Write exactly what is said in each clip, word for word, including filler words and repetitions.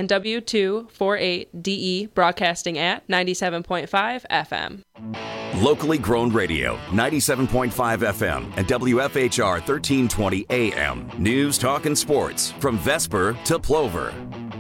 and W two forty-eight D E broadcasting at ninety-seven point five F M. Locally grown radio, ninety-seven point five F M and W F H R thirteen twenty A M. News, talk, and sports from Vesper to Plover.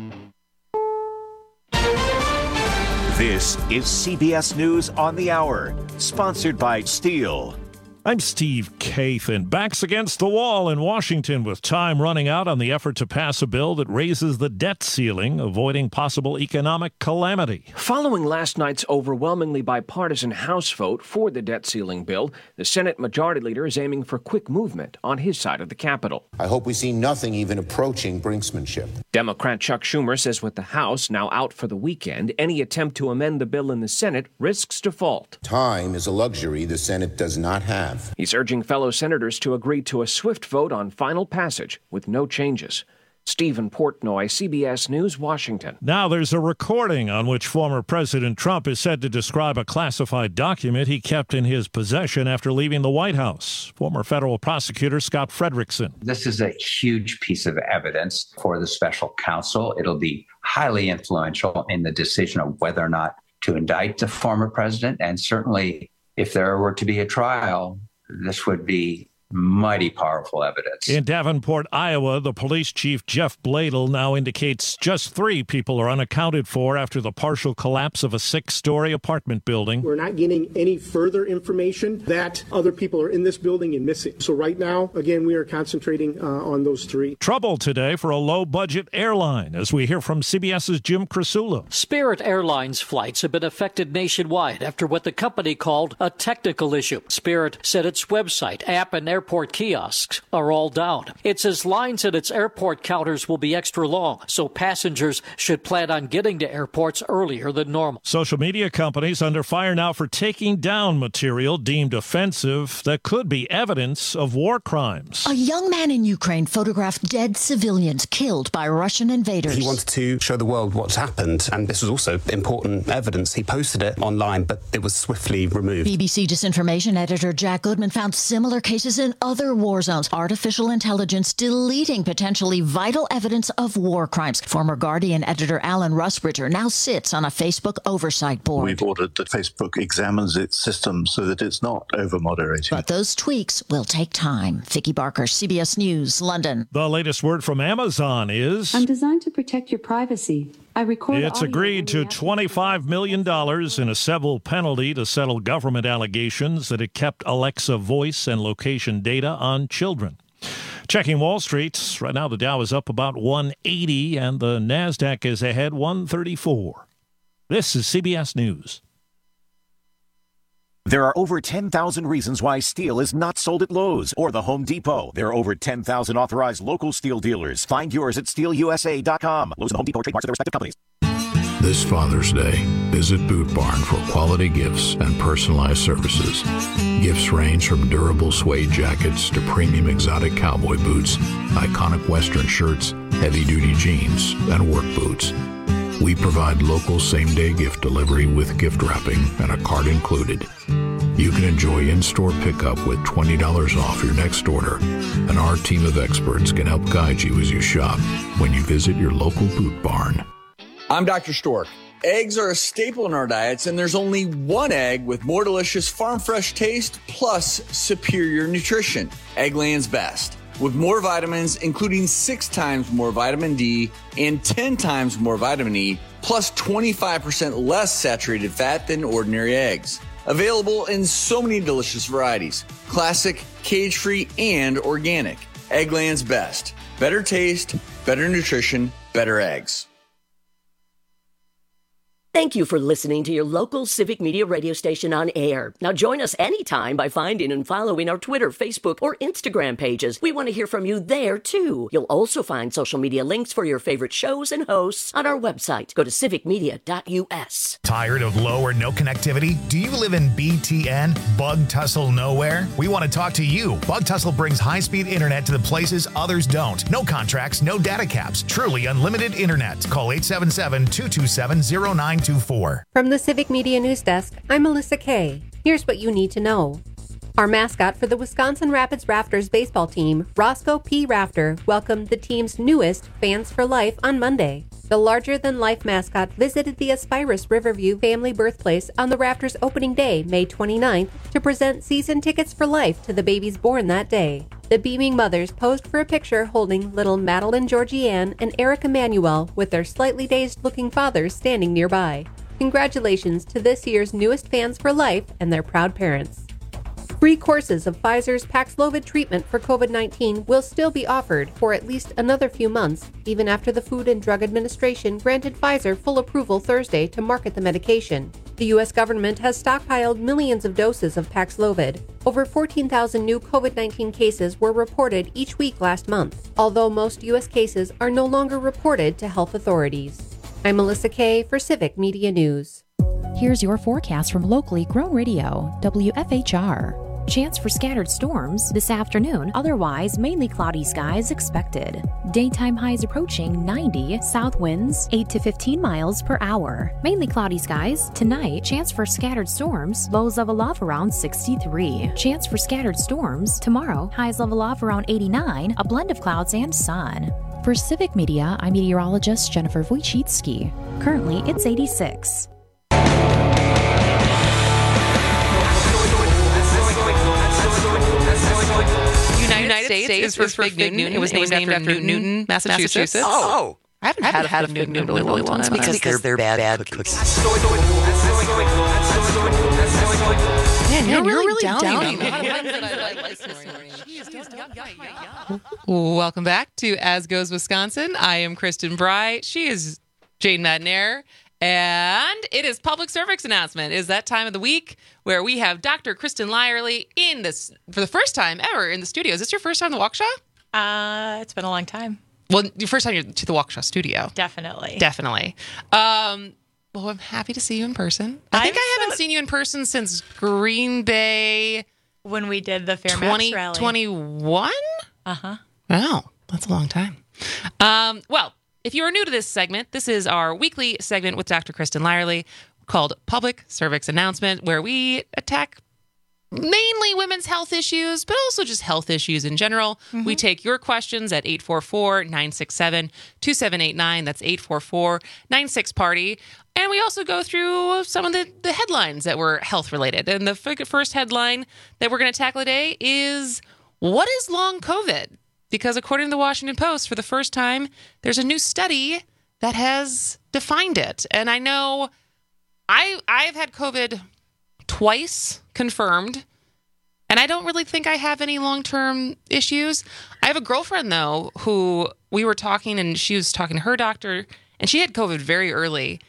This is C B S News on the Hour, sponsored by Steel. I'm Steve Kathan. Backs against the wall in Washington with time running out on the effort to pass a bill that raises the debt ceiling, avoiding possible economic calamity. Following last night's overwhelmingly bipartisan House vote for the debt ceiling bill, the Senate Majority Leader is aiming for quick movement on his side of the Capitol. I hope we see nothing even approaching brinksmanship. Democrat Chuck Schumer says with the House now out for the weekend, any attempt to amend the bill in the Senate risks default. Time is a luxury the Senate does not have. He's urging fellow senators to agree to a swift vote on final passage with no changes. Stephen Portnoy, C B S News, Washington. Now there's a recording on which former President Trump is said to describe a classified document he kept in his possession after leaving the White House. Former federal prosecutor Scott Frederickson. This is a huge piece of evidence for the special counsel. It'll be highly influential in the decision of whether or not to indict the former president, and certainly if there were to be a trial, this would be mighty powerful evidence. In Davenport, Iowa, the police chief Jeff Bladel now indicates just three people are unaccounted for after the partial collapse of a six-story apartment building. We're not getting any further information that other people are in this building and missing. So right now, again, we are concentrating uh, on those three. Trouble today for a low-budget airline, as we hear from CBS's Jim Krasula. Spirit Airlines flights have been affected nationwide after what the company called a technical issue. Spirit said its website, app, and airport Airport kiosks are all down. It says lines at its airport counters will be extra long, so passengers should plan on getting to airports earlier than normal. Social media companies under fire now for taking down material deemed offensive that could be evidence of war crimes. A young man in Ukraine photographed dead civilians killed by Russian invaders. He wanted to show the world what's happened, and this was also important evidence. He posted it online, but it was swiftly removed. B B C disinformation editor Jack Goodman found similar cases in other war zones. Artificial intelligence deleting potentially vital evidence of war crimes. Former Guardian editor Alan Rusbridger now sits on a Facebook oversight board. We've ordered that Facebook examines its system so that it's not over-moderating. But those tweaks will take time. Vicki Barker, C B S News, London. The latest word from Amazon is... I'm designed to protect your privacy. I record It's agreed to twenty-five million dollars in a civil penalty to settle government allegations that it kept Alexa voice and location data on children. Checking Wall Street, right now the Dow is up about one eighty and the NASDAQ is ahead one thirty-four. This is C B S News. There are over ten thousand reasons why steel is not sold at Lowe's or the Home Depot. There are over ten thousand authorized local steel dealers. Find yours at steel u s a dot com. Lowe's and Home Depot trademarks of their respective companies. This Father's Day, visit Boot Barn for quality gifts and personalized services. Gifts range from durable suede jackets to premium exotic cowboy boots, iconic Western shirts, heavy-duty jeans, and work boots. We provide local same-day gift delivery with gift wrapping and a card included. You can enjoy in-store pickup with twenty dollars off your next order, and our team of experts can help guide you as you shop when you visit your local Boot Barn. I'm Doctor Stork. Eggs are a staple in our diets, and there's only one egg with more delicious farm-fresh taste plus superior nutrition. Eggland's Best. With more vitamins, including six times more vitamin D and ten times more vitamin E, plus twenty-five percent less saturated fat than ordinary eggs. Available in so many delicious varieties. Classic, cage-free, and organic. Eggland's Best. Better taste, better nutrition, better eggs. Thank you for listening to your local Civic Media radio station on air. Now join us anytime by finding and following our Twitter, Facebook, or Instagram pages. We want to hear from you there, too. You'll also find social media links for your favorite shows and hosts on our website. Go to civic media dot u s. Tired of low or no connectivity? Do you live in B T N? Bug Tussle Nowhere? We want to talk to you. Bug Tussle brings high-speed internet to the places others don't. No contracts, no data caps. Truly unlimited internet. Call eight seven seven, two two seven, zero nine two four. From the Civic Media News Desk, I'm Melissa Kay. Here's what you need to know. Our mascot for the Wisconsin Rapids Rafters baseball team, Roscoe P. Rafter, welcomed the team's newest Fans for Life on Monday. The larger-than-life mascot visited the Aspirus Riverview family birthplace on the Rafters opening day, May twenty-ninth, to present season tickets for life to the babies born that day. The beaming mothers posed for a picture holding little Madeline Georgianne and Eric Emanuel with their slightly dazed-looking fathers standing nearby. Congratulations to this year's newest Fans for Life and their proud parents. Free courses of Pfizer's Paxlovid treatment for COVID nineteen will still be offered for at least another few months, even after the Food and Drug Administration granted Pfizer full approval Thursday to market the medication. The U S government has stockpiled millions of doses of Paxlovid. Over fourteen thousand new COVID nineteen cases were reported each week last month, although most U S cases are no longer reported to health authorities. I'm Melissa Kay for Civic Media News. Here's your forecast from locally grown radio, W F H R. Chance for scattered storms this afternoon, otherwise mainly cloudy skies expected. Daytime highs approaching ninety, south winds eight to fifteen miles per hour. Mainly cloudy skies tonight, chance for scattered storms, lows level off around sixty-three. Chance for scattered storms tomorrow, highs level off around eighty-nine, a blend of clouds and sun. For Civic Media, I'm meteorologist Jennifer Wojcicki. Currently, it's eighty-six. United States, States is for Fig Newton. Newton. It was named, it was named after, after Newton, Newton, Massachusetts. Massachusetts. Oh. I haven't, I haven't had, had a Fig Newton in a really long time. Because, because they're bad, bad cookies. Man, you're, you're really, really downing them. Welcome back to As Goes Wisconsin. I am Kristen Bry. She is Jane Madnair. And it is Public Service Announcement. It is that time of the week where we have Doctor Kristen Lyerly in this for the first time ever in the studio. Is this your first time in the Waukesha? Uh, it's been a long time. Well, your first time to the Waukesha studio. Definitely. Definitely. Um, well, I'm happy to see you in person. I I'm think I haven't so... seen you in person since Green Bay. When we did the Fair Maps rally. twenty twenty-one? Uh-huh. Wow, that's a long time. Um, well, if you are new to this segment, this is our weekly segment with Doctor Kristen Lyerly called Public Service Announcement, where we attack mainly women's health issues, but also just health issues in general. Mm-hmm. We take your questions at eight four four, nine six seven, two seven eight nine. That's eight four four, nine six, party. And we also go through some of the, the headlines that were health related. And the first headline that we're going to tackle today is, what is long COVID? Because according to the Washington Post, for the first time, there's a new study that has defined it. And I know I, I've had COVID twice confirmed, and I don't really think I have any long-term issues. I have a girlfriend, though, who we were talking, and she was talking to her doctor, and she had COVID very early.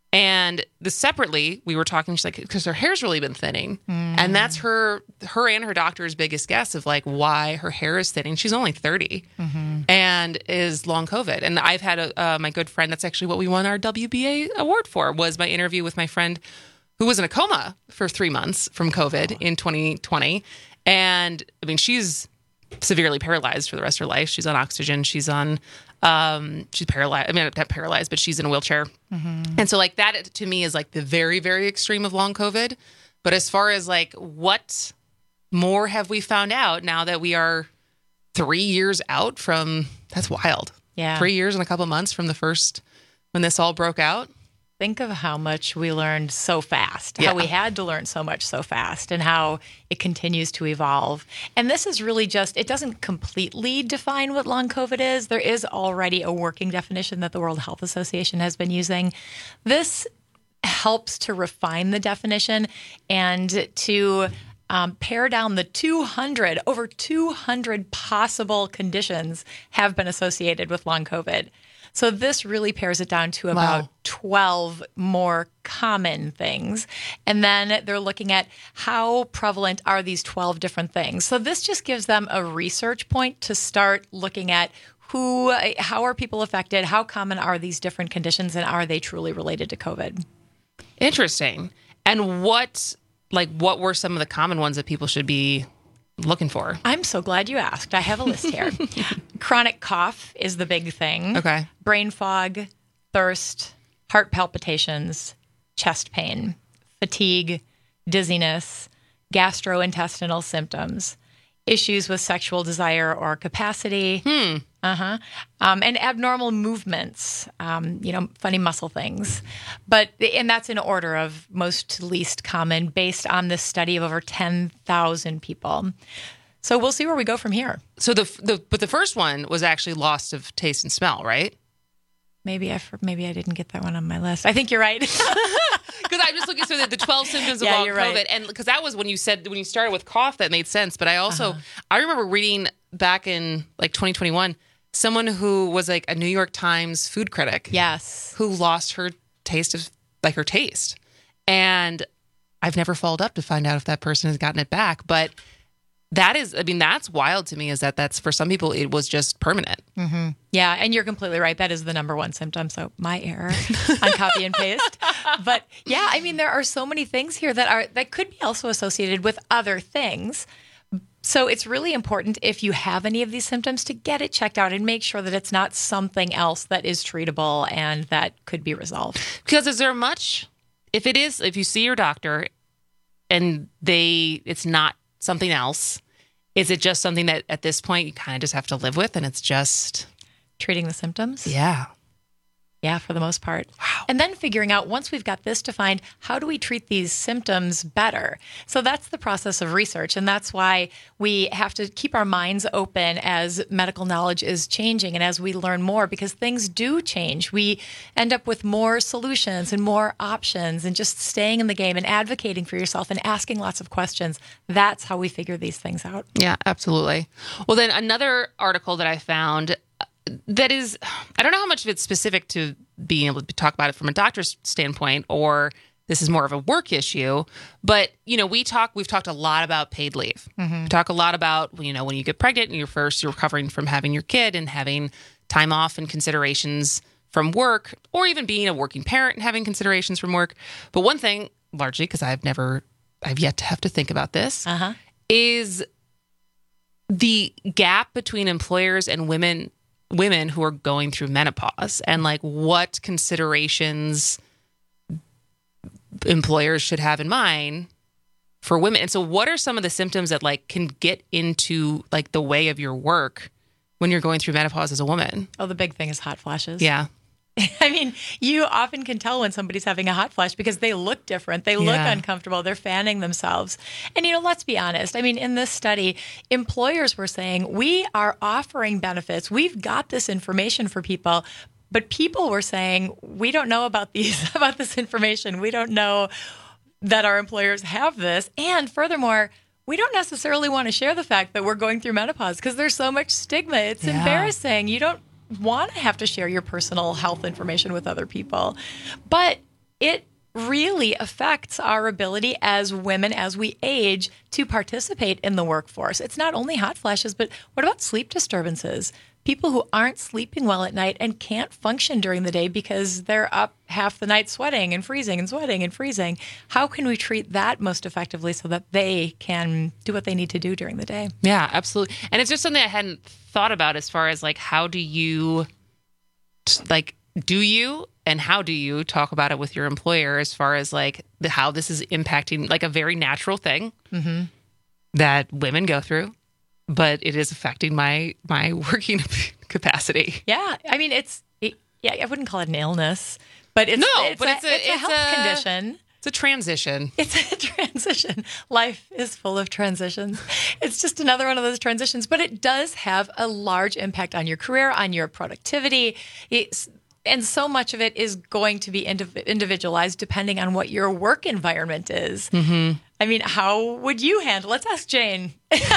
And the separately, we were talking, she's like, because her hair's really been thinning. Mm. And that's her her and her doctor's biggest guess of like why her hair is thinning. She's only thirty mm-hmm. and is long COVID. And I've had a, uh, my good friend, that's actually what we won our W B A award for, was my interview with my friend who was in a coma for three months from COVID in twenty twenty. And I mean, she's severely paralyzed for the rest of her life. She's on oxygen. She's on, um, she's paralyzed. I mean, not paralyzed, but she's in a wheelchair. Mm-hmm. And so like that to me is like the very, very extreme of long COVID. But as far as like what more have we found out now that we are three years out from, that's wild. Yeah. Three years and a couple months from the first, when this all broke out. Think of how much we learned so fast, yeah. how we had to learn so much so fast, and how it continues to evolve. And this is really just, it doesn't completely define what long COVID is. There is already a working definition that the World Health Association has been using. This helps to refine the definition and to um, pare down the two hundred, over two hundred possible conditions have been associated with long COVID. So this really pares it down to about wow. twelve more common things. And then they're looking at how prevalent are these twelve different things. So this just gives them a research point to start looking at who, how are people affected? How common are these different conditions, and are they truly related to COVID? Interesting. And what, like, what were some of the common ones that people should be looking for? I'm so glad you asked. I have a list here. Chronic cough is the big thing. Okay. Brain fog, thirst, heart palpitations, chest pain, fatigue, dizziness, gastrointestinal symptoms, issues with sexual desire or capacity, hmm. uh-huh, um, and abnormal movements, um, you know, funny muscle things. But and that's in order of most to least common based on this study of over ten thousand people. So we'll see where we go from here. So the the but the first one was actually loss of taste and smell, right? Maybe I maybe I didn't get that one on my list. I think you're right. Because I'm just looking through the, the twelve symptoms of Yeah, long you're COVID, right. and because that was when you said when you started with cough, that made sense. But I also Uh-huh. I remember reading back in like twenty twenty-one, someone who was like a New York Times food critic, yes, who lost her taste of like her taste, and I've never followed up to find out if that person has gotten it back, but. That is, I mean, that's wild to me is that that's for some people, it was just permanent. Mm-hmm. Yeah, and you're completely right. That is the number one symptom. So my error on copy and paste. But yeah, I mean, there are so many things here that are that could be also associated with other things. So it's really important if you have any of these symptoms to get it checked out and make sure that it's not something else that is treatable and that could be resolved. Because is there much, if it is, if you see your doctor and they, it's not something else, is it just something that at this point you kind of just have to live with and it's just treating the symptoms? Yeah. Yeah, for the most part. Wow. And then figuring out, once we've got this defined, how do we treat these symptoms better? So that's the process of research. And that's why we have to keep our minds open as medical knowledge is changing and as we learn more, because things do change. We end up with more solutions and more options, and just staying in the game and advocating for yourself and asking lots of questions. That's how we figure these things out. Yeah, absolutely. Well, then another article that I found that is, I don't know how much of it's specific to being able to talk about it from a doctor's standpoint, or this is more of a work issue. But, you know, we talk, we've talked a lot about paid leave. Mm-hmm. We talk a lot about, you know, when you get pregnant and you're first, you're recovering from having your kid and having time off and considerations from work, or even being a working parent and having considerations from work. But one thing, largely because I've never, I've yet to have to think about this, uh-huh. is the gap between employers and women women who are going through menopause, and like what considerations employers should have in mind for women. And so what are some of the symptoms that like can get into like the way of your work when you're going through menopause as a woman? Oh, the big thing is hot flashes. Yeah. I mean, you often can tell when somebody's having a hot flash because they look different. They look Yeah. uncomfortable. They're fanning themselves. And, you know, let's be honest. I mean, in this study, employers were saying, we are offering benefits. We've got this information for people. But people were saying, we don't know about these, about this information. We don't know that our employers have this. And furthermore, we don't necessarily want to share the fact that we're going through menopause because there's so much stigma. It's Yeah. embarrassing. You don't want to have to share your personal health information with other people. But it really affects our ability as women, as we age, to participate in the workforce. It's not only hot flashes, but what about sleep disturbances? People who aren't sleeping well at night and can't function during the day because they're up half the night sweating and freezing and sweating and freezing. How can we treat that most effectively so that they can do what they need to do during the day? Yeah, absolutely. And it's just something I hadn't thought about as far as like, how do you, like, do you and how do you talk about it with your employer as far as like the, how this is impacting like a very natural thing Mm-hmm. that women go through, but it is affecting my my working capacity. Yeah, I mean, it's it, yeah, I wouldn't call it an illness, but it's No, it's but a, it's a- it's a it's health a- condition. It's a transition. It's a transition. Life is full of transitions. It's just another one of those transitions, but it does have a large impact on your career, on your productivity. It's, and so much of it is going to be indiv- individualized depending on what your work environment is. Mm-hmm. I mean, how would you handle? Let's ask Jane.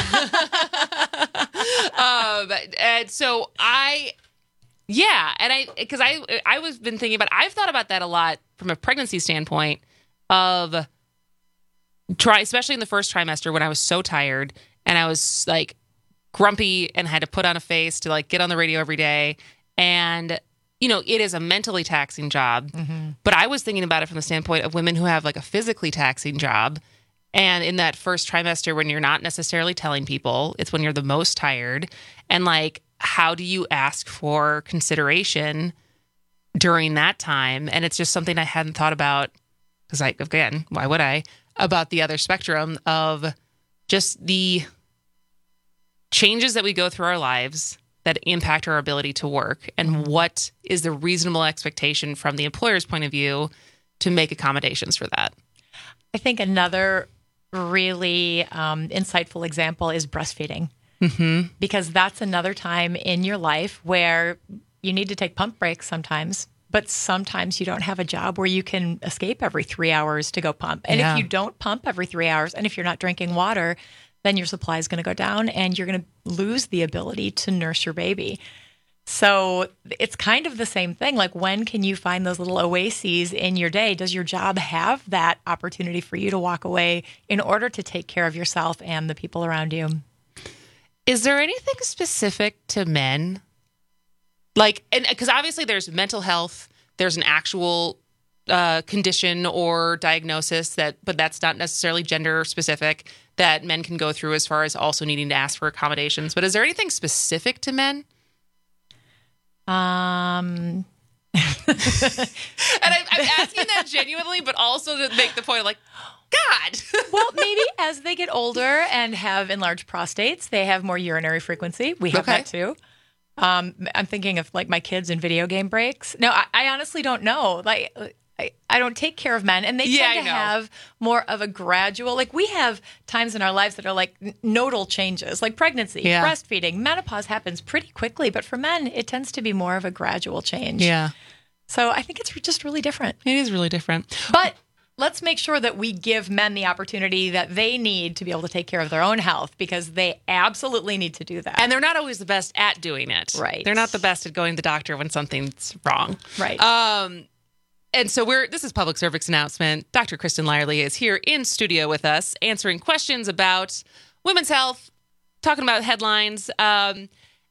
um, and so I, yeah, and I, because I, I was been thinking about, I've thought about that a lot from a pregnancy standpoint of try, especially in the first trimester when I was so tired and I was like grumpy and had to put on a face to like get on the radio every day. And, you know, it is a mentally taxing job, Mm-hmm. but I was thinking about it from the standpoint of women who have like a physically taxing job. And in that first trimester, when you're not necessarily telling people, it's when you're the most tired. And like, how do you ask for consideration during that time? And it's just something I hadn't thought about because, I, again, why would I? about the other spectrum of just the changes that we go through our lives that impact our ability to work, and what is the reasonable expectation from the employer's point of view to make accommodations for that. I think another really um, insightful example is breastfeeding, mm-hmm. because that's another time in your life where you need to take pump breaks sometimes, but sometimes you don't have a job where you can escape every three hours to go pump. And Yeah. if you don't pump every three hours, and if you're not drinking water, then your supply is going to go down and you're going to lose the ability to nurse your baby. So it's kind of the same thing. Like, when can you find those little oases in your day? Does your job have that opportunity for you to walk away in order to take care of yourself and the people around you? Is there anything specific to men? Like, and because obviously there's mental health, there's an actual uh, condition or diagnosis that, but that's not necessarily gender specific, that men can go through as far as also needing to ask for accommodations. But is there anything specific to men? Um, and I'm, I'm asking that genuinely, but also to make the point of like, God. Well, maybe as they get older and have enlarged prostates, they have more urinary frequency. We have Okay. that too. Um, I'm thinking of like my kids in video game breaks. No, I, I honestly don't know. Like, I, I don't take care of men, and they Yeah, tend I to know. have more of a gradual, like we have times in our lives that are like n- nodal changes, like pregnancy, Yeah. breastfeeding, menopause happens pretty quickly, but for men, it tends to be more of a gradual change. Yeah. So I think it's just really different. It is really different. But let's make sure that we give men the opportunity that they need to be able to take care of their own health, because they absolutely need to do that. And they're not always the best at doing it. Right. They're not the best at going to the doctor when something's wrong. Right. Um, and so we're this is Public Service Announcement. Doctor Kristen Lyerly is here in studio with us, answering questions about women's health, talking about headlines. Um,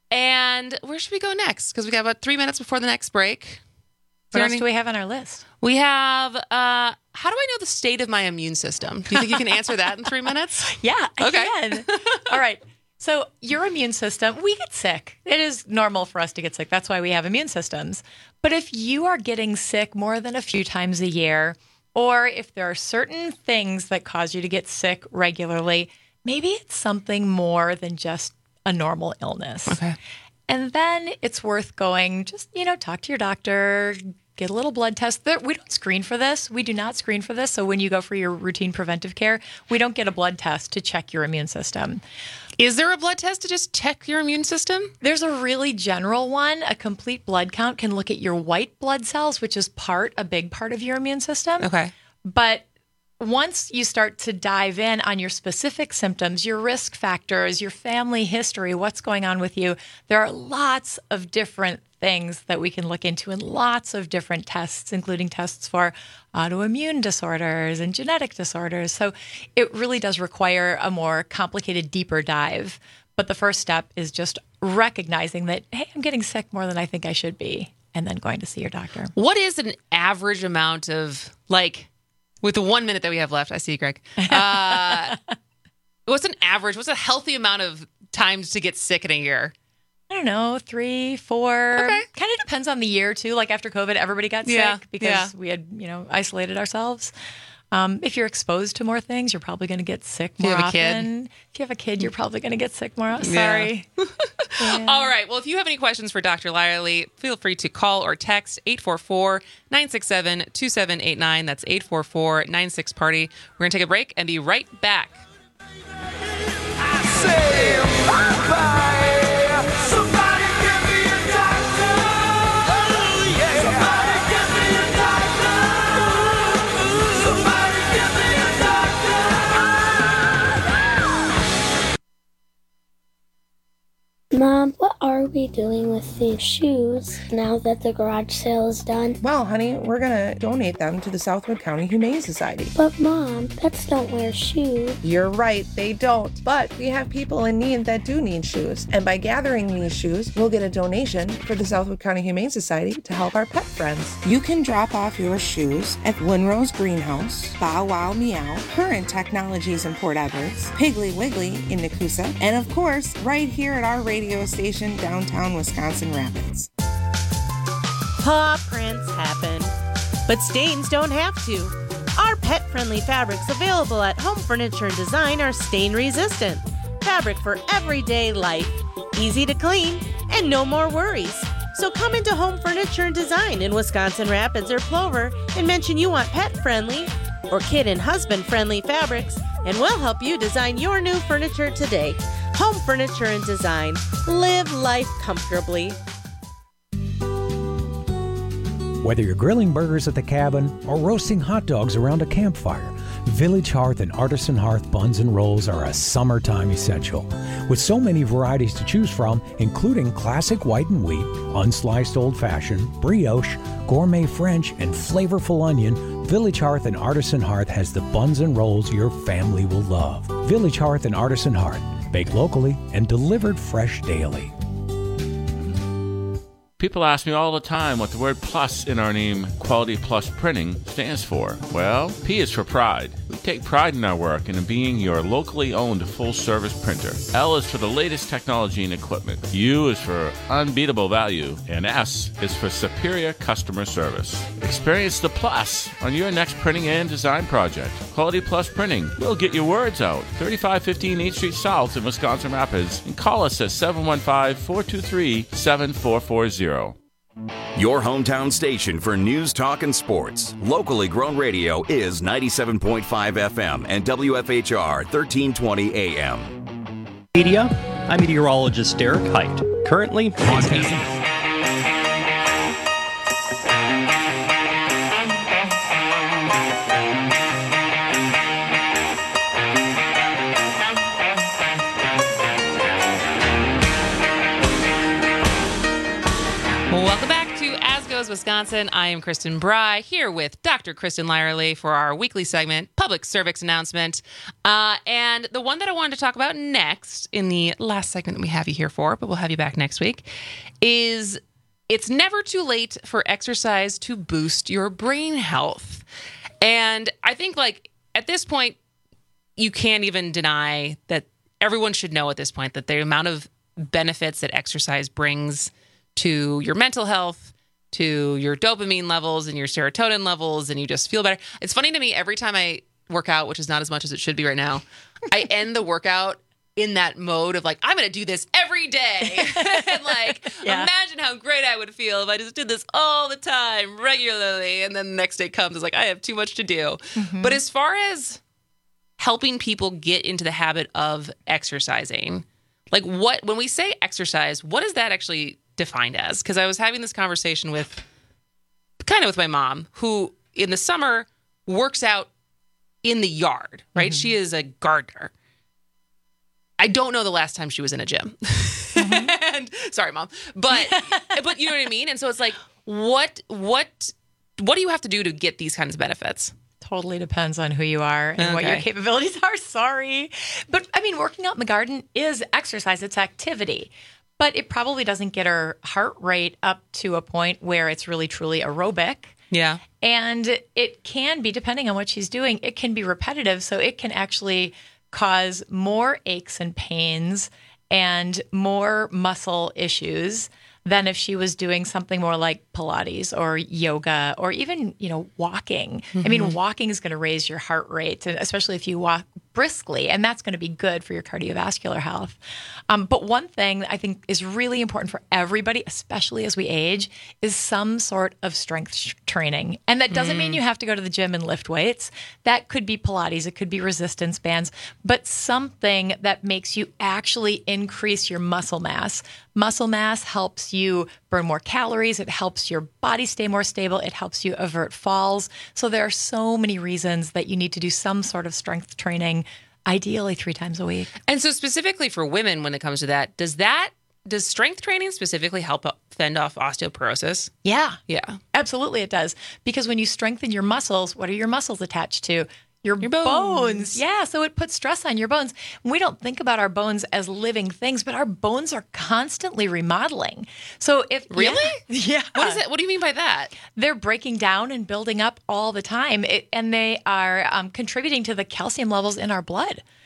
and where should we go next? Because we got about three minutes before the next break. What else do we have on our list? We have, uh, how do I know the state of my immune system? Do you think you can answer that in three minutes? Yeah, I Okay. can. All right. So your immune system, we get sick. It is normal for us to get sick. That's why we have immune systems. But if you are getting sick more than a few times a year, or if there are certain things that cause you to get sick regularly, maybe it's something more than just a normal illness. Okay. And then it's worth going, just, you know, talk to your doctor, get a little blood test. There, we don't screen for this. We do not screen for this. So when you go for your routine preventive care, we don't get a blood test to check your immune system. Is there a blood test to just check your immune system? There's a really general one. A complete blood count can look at your white blood cells, which is part, a big part of your immune system. Okay. But once you start to dive in on your specific symptoms, your risk factors, your family history, what's going on with you, there are lots of different things that we can look into, and lots of different tests, including tests for autoimmune disorders and genetic disorders. So it really does require a more complicated, deeper dive. But the first step is just recognizing that, hey, I'm getting sick more than I think I should be, and then going to see your doctor. What is an average amount of, like, with the one minute that we have left, I see you, Greg. Uh, what's an average, what's a healthy amount of times to get sick in a year? I don't know, three, four. Okay. Kind of depends on the year, too. Like after COVID, everybody got Yeah, sick because yeah. we had, you know, isolated ourselves. Um, if you're exposed to more things, you're probably going to get sick you more have a kid? often. If you have a kid, you're probably going to get sick more often. Yeah. Sorry. Yeah. All right. Well, if you have any questions for Doctor Lyerly, feel free to call or text eight four four, nine six seven, two seven eight nine. That's eight four four, nine six, party. We're going to take a break and be right back. Say bye-bye. Somebody give me a doctor. Oh, yeah. Somebody give me a doctor. Somebody give me a doctor. Mom, what are we doing with these shoes now that the garage sale is done? Well, honey, we're gonna donate them to the Southwood County Humane Society. But Mom, pets don't wear shoes. You're right, they don't. But we have people in need that do need shoes. And by gathering these shoes, we'll get a donation for the Southwood County Humane Society to help our pet friends. You can drop off your shoes at Winrose Greenhouse, Bow Wow Meow, Current Technologies in Port Edwards, Piggly Wiggly in Nakusa, and of course, right here at our radio station downtown Wisconsin Rapids. Paw prints happen, but stains don't have to. Our pet-friendly fabrics available at Home Furniture and Design are stain-resistant. Fabric for everyday life, easy to clean, and no more worries. So come into Home Furniture and Design in Wisconsin Rapids or Plover and mention you want pet-friendly or kid and husband-friendly fabrics, and we'll help you design your new furniture today. Home Furniture and Design. Live life comfortably. Whether you're grilling burgers at the cabin or roasting hot dogs around a campfire, Village Hearth and Artisan Hearth buns and rolls are a summertime essential. With so many varieties to choose from, including classic white and wheat, unsliced old-fashioned, brioche, gourmet French, and flavorful onion, Village Hearth and Artisan Hearth has the buns and rolls your family will love. Village Hearth and Artisan Hearth, baked locally and delivered fresh daily. People ask me all the time what the word plus in our name, Quality Plus Printing, stands for. Well, P is for pride. We take pride in our work and in being your locally owned full-service printer. L is for the latest technology and equipment. U is for unbeatable value. And S is for superior customer service. Experience the plus on your next printing and design project. Quality Plus Printing. We'll get your words out. thirty-five fifteen eighth Street South in Wisconsin Rapids. And call us at seven one five, four two three, seven four four zero. Your hometown station for news, talk, and sports. Locally grown radio is ninety-seven point five F M and W F H R thirteen twenty A M. Media, I'm meteorologist Derek Height. Currently broadcasting. Welcome back to As Goes Wisconsin. I am Kristen Bry here with Doctor Kristen Lyerly for our weekly segment, Public Cervix Announcement. Uh, and the one that I wanted to talk about next in the last segment that we have you here for, but we'll have you back next week, is it's never too late for exercise to boost your brain health. And I think, like, at this point, you can't even deny that everyone should know at this point that the amount of benefits that exercise brings to your mental health, to your dopamine levels and your serotonin levels, and you just feel better. It's funny to me, every time I work out, which is not as much as it should be right now, I end the workout in that mode of like, I'm going to do this every day. And like, yeah. Imagine how great I would feel if I just did this all the time, regularly. And then the next day comes, it's like, I have too much to do. Mm-hmm. But as far as helping people get into the habit of exercising, like what, when we say exercise, what is that actually defined as? Because I was having this conversation with kind of with my mom, who in the summer works out in the yard, right? Mm-hmm. She is a gardener. I don't know the last time she was in a gym. Mm-hmm. And sorry, Mom. But but you know what I mean? And so it's like, what what what do you have to do to get these kinds of benefits? Totally depends on who you are and okay. what your capabilities are. Sorry. But I mean, working out in the garden is exercise. It's activity. But it probably doesn't get her heart rate up to a point where it's really, truly aerobic. Yeah. And it can be, depending on what she's doing, it can be repetitive. So it can actually cause more aches and pains and more muscle issues than if she was doing something more like Pilates or yoga or even, you know, walking. Mm-hmm. I mean, walking is going to raise your heart rate, and especially if you walk briskly, and that's going to be good for your cardiovascular health. Um, but one thing I think is really important for everybody, especially as we age, is some sort of strength sh- training. And that doesn't mm. mean you have to go to the gym and lift weights. That could be Pilates, it could be resistance bands, but something that makes you actually increase your muscle mass. Muscle mass helps you burn more calories. It helps your body stay more stable. It helps you avert falls. So there are so many reasons that you need to do some sort of strength training, ideally three times a week. And so specifically for women, when it comes to that, does that does strength training specifically help fend off osteoporosis? Yeah. Yeah. Absolutely it does. Because when you strengthen your muscles, what are your muscles attached to? Your, your bones. bones. Yeah, so it puts stress on your bones. We don't think about our bones as living things, but our bones are constantly remodeling. So if Really? Yeah. yeah. What is it? What do you mean by that? They're breaking down and building up all the time, it, and they are um, contributing to the calcium levels in our blood.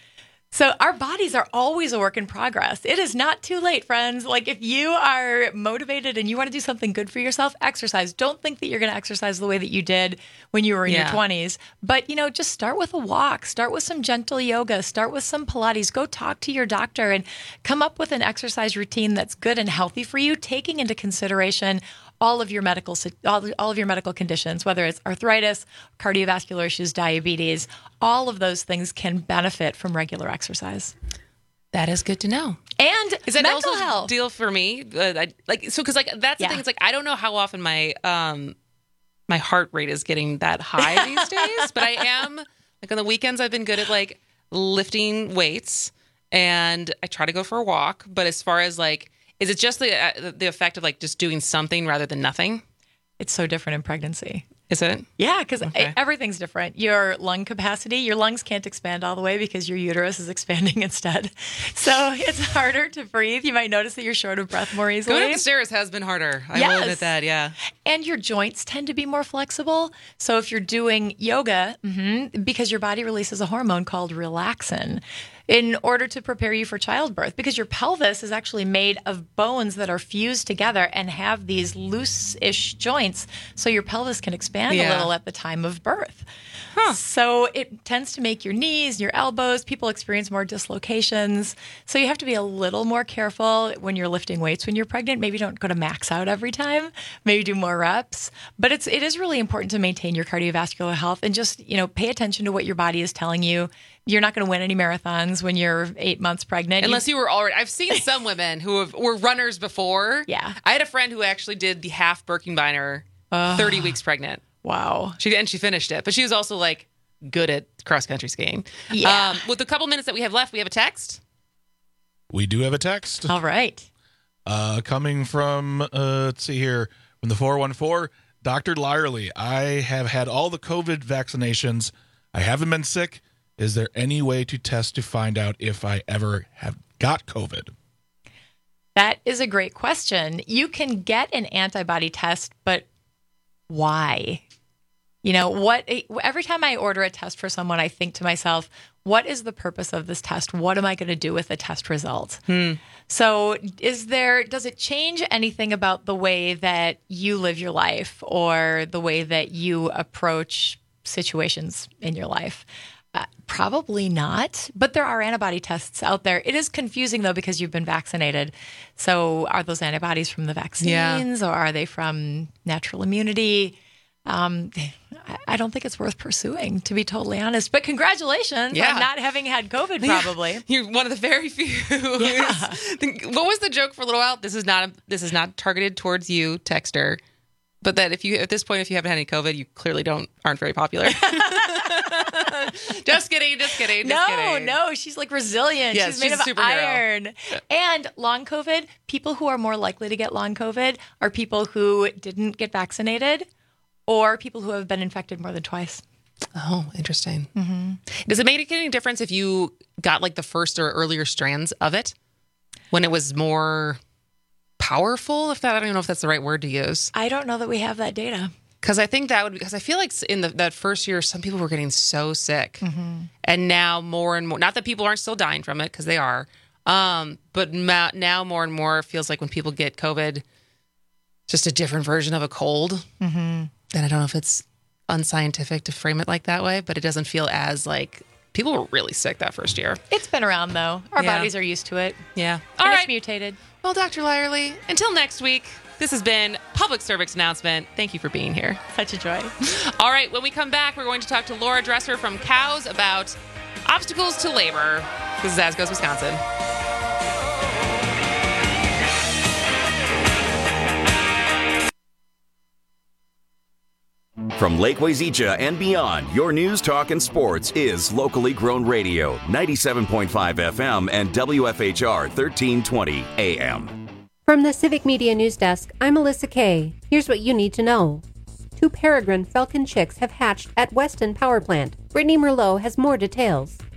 So our bodies are always a work in progress. It is not too late, friends. Like if you are motivated and you want to do something good for yourself, exercise. Don't think that you're going to exercise the way that you did when you were in Yeah. your twenties. But, you know, just start with a walk. Start with some gentle yoga. Start with some Pilates. Go talk to your doctor and come up with an exercise routine that's good and healthy for you, taking into consideration all of your medical si- all, all of your medical conditions, whether it's arthritis, cardiovascular issues, diabetes, all of those things can benefit from regular exercise. That is good to know. And Is that mental also health. a deal for me? Uh, I, like so, because like that's Yeah. the thing. It's like I don't know how often my um my heart rate is getting that high these days, but I am like on the weekends. I've been good at like lifting weights, and I try to go for a walk. But as far as like, is it just the uh, the effect of like just doing something rather than nothing? It's so different in pregnancy. Is it? Yeah, because Okay. everything's different. Your lung capacity, your lungs can't expand all the way because your uterus is expanding instead. So it's harder to breathe. You might notice that you're short of breath more easily. Going up the stairs has been harder. I will Yes. admit that. Yeah. And your joints tend to be more flexible. So if you're doing yoga, mhm, because your body releases a hormone called relaxin in order to prepare you for childbirth, because your pelvis is actually made of bones that are fused together and have these loose-ish joints, so your pelvis can expand a Yeah. little at the time of birth. So it tends to make your knees, your elbows, people experience more dislocations. So you have to be a little more careful when you're lifting weights when you're pregnant. Maybe don't go to max out every time. Maybe do more reps. But it's it is really important to maintain your cardiovascular health and just, you know, pay attention to what your body is telling you. You're not going to win any marathons when you're eight months pregnant. Unless you were already, I've seen some women who have, were runners before. Yeah. I had a friend who actually did the half Birkenbeiner Ugh. thirty weeks pregnant. Wow. She and she finished it, but she was also like good at cross country skiing. Yeah. Um, with the couple minutes that we have left, we have a text. We do have a text. All right. Uh, coming from, uh, let's see here, from the four one four, Doctor Lyerly. I have had all the COVID vaccinations. I haven't been sick. Is there any way to test to find out if I ever have got COVID? That is a great question. You can get an antibody test, but why? You know, what? Every time I order a test for someone, I think to myself, what is the purpose of this test? What am I going to do with the test result? Hmm. So is there, does it change anything about the way that you live your life or the way that you approach situations in your life? Uh, probably not, but there are antibody tests out there. It is confusing though because you've been vaccinated. So are those antibodies from the vaccines or are they from natural immunity? Um, I- I don't think it's worth pursuing, to be totally honest. But congratulations Yeah. on not having had COVID, probably. You're one of the very few. Yeah. What was the joke for a little while? This is not this is not targeted towards you, texter. But that if you at this point, if you haven't had any COVID, you clearly don't aren't very popular. Just kidding, just kidding, just no, kidding. no, she's like resilient. Yes, she's made she's of a superhero. iron. And long COVID, people who are more likely to get long COVID are people who didn't get vaccinated or people who have been infected more than twice. Oh, interesting. Mm-hmm. Does it make any difference if you got like the first or earlier strands of it when it was more powerful? If that, I don't even know if that's the right word to use. I don't know that we have that data. Because I think that would, because I feel like in the, that first year, some people were getting so sick. Mm-hmm. And now more and more, not that people aren't still dying from it, because they are, um, but ma- now more and more it feels like when people get COVID, just a different version of a cold. Mm-hmm. And I don't know if it's unscientific to frame it like that way, but it doesn't feel as like people were really sick that first year. It's been around though. Our Yeah. bodies are used to it. Yeah. All All right. right. It's mutated. Well, Doctor Lyerly, until next week, this has been Public Service Announcement. Thank you for being here. Such a joy. All right, when we come back, we're going to talk to Laura Dresser from Cows about obstacles to labor. This is As Goes Wisconsin. From Lake Wazeecha and beyond, your news, talk, and sports is locally grown radio, ninety-seven point five F M and W F H R thirteen twenty A M. From the Civic Media News Desk, I'm Melissa Kay. Here's what you need to know. Two peregrine falcon chicks have hatched at Weston Power Plant. Brittany Merlot has more details.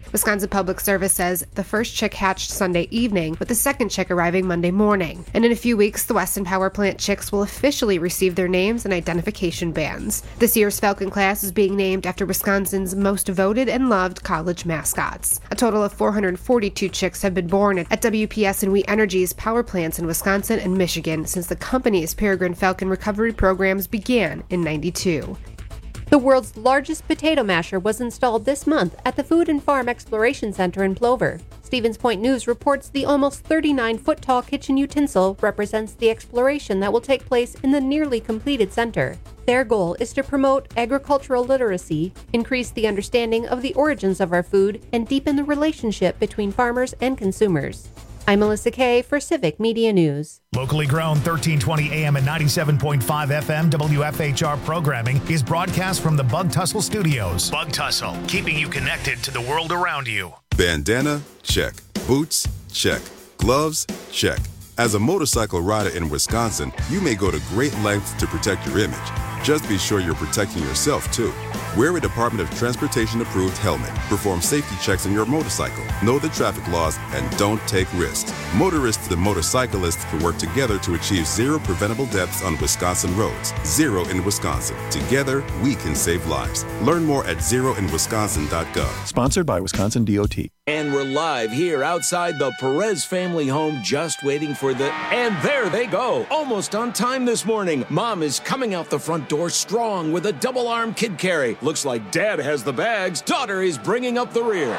Wisconsin Public Service says the first chick hatched Sunday evening, with the second chick arriving Monday morning. And in a few weeks, the Weston Power Plant chicks will officially receive their names and identification bands. This year's Falcon class is being named after Wisconsin's most voted and loved college mascots. A total of four hundred forty-two chicks have been born at W P S and We Energy's power plants in Wisconsin and Michigan since the company's Peregrine Falcon recovery programs began in ninety-two. The world's largest potato masher was installed this month at the Food and Farm Exploration Center in Plover. Stevens Point News reports the almost thirty-nine foot tall kitchen utensil represents the exploration that will take place in the nearly completed center. Their goal is to promote agricultural literacy, increase the understanding of the origins of our food, and deepen the relationship between farmers and consumers. I'm Melissa Kay for Civic Media News. Locally grown thirteen twenty A M and ninety-seven point five F M W F H R programming is broadcast from the Bug Tussle Studios. Bug Tussle, keeping you connected to the world around you. Bandana? Check. Boots? Check. Gloves? Check. As a motorcycle rider in Wisconsin, you may go to great lengths to protect your image. Just be sure you're protecting yourself, too. Wear a Department of Transportation-approved helmet. Perform safety checks on your motorcycle. Know the traffic laws and don't take risks. Motorists and motorcyclists can work together to achieve zero preventable deaths on Wisconsin roads. Zero in Wisconsin. Together, we can save lives. Learn more at zero in wisconsin dot gov. Sponsored by Wisconsin D O T. And we're live here outside the Perez family home, just waiting for the... And there they go, almost on time this morning. Mom is coming out the front door strong with a double-arm kid carry. Looks like Dad has the bags. Daughter is bringing up the rear.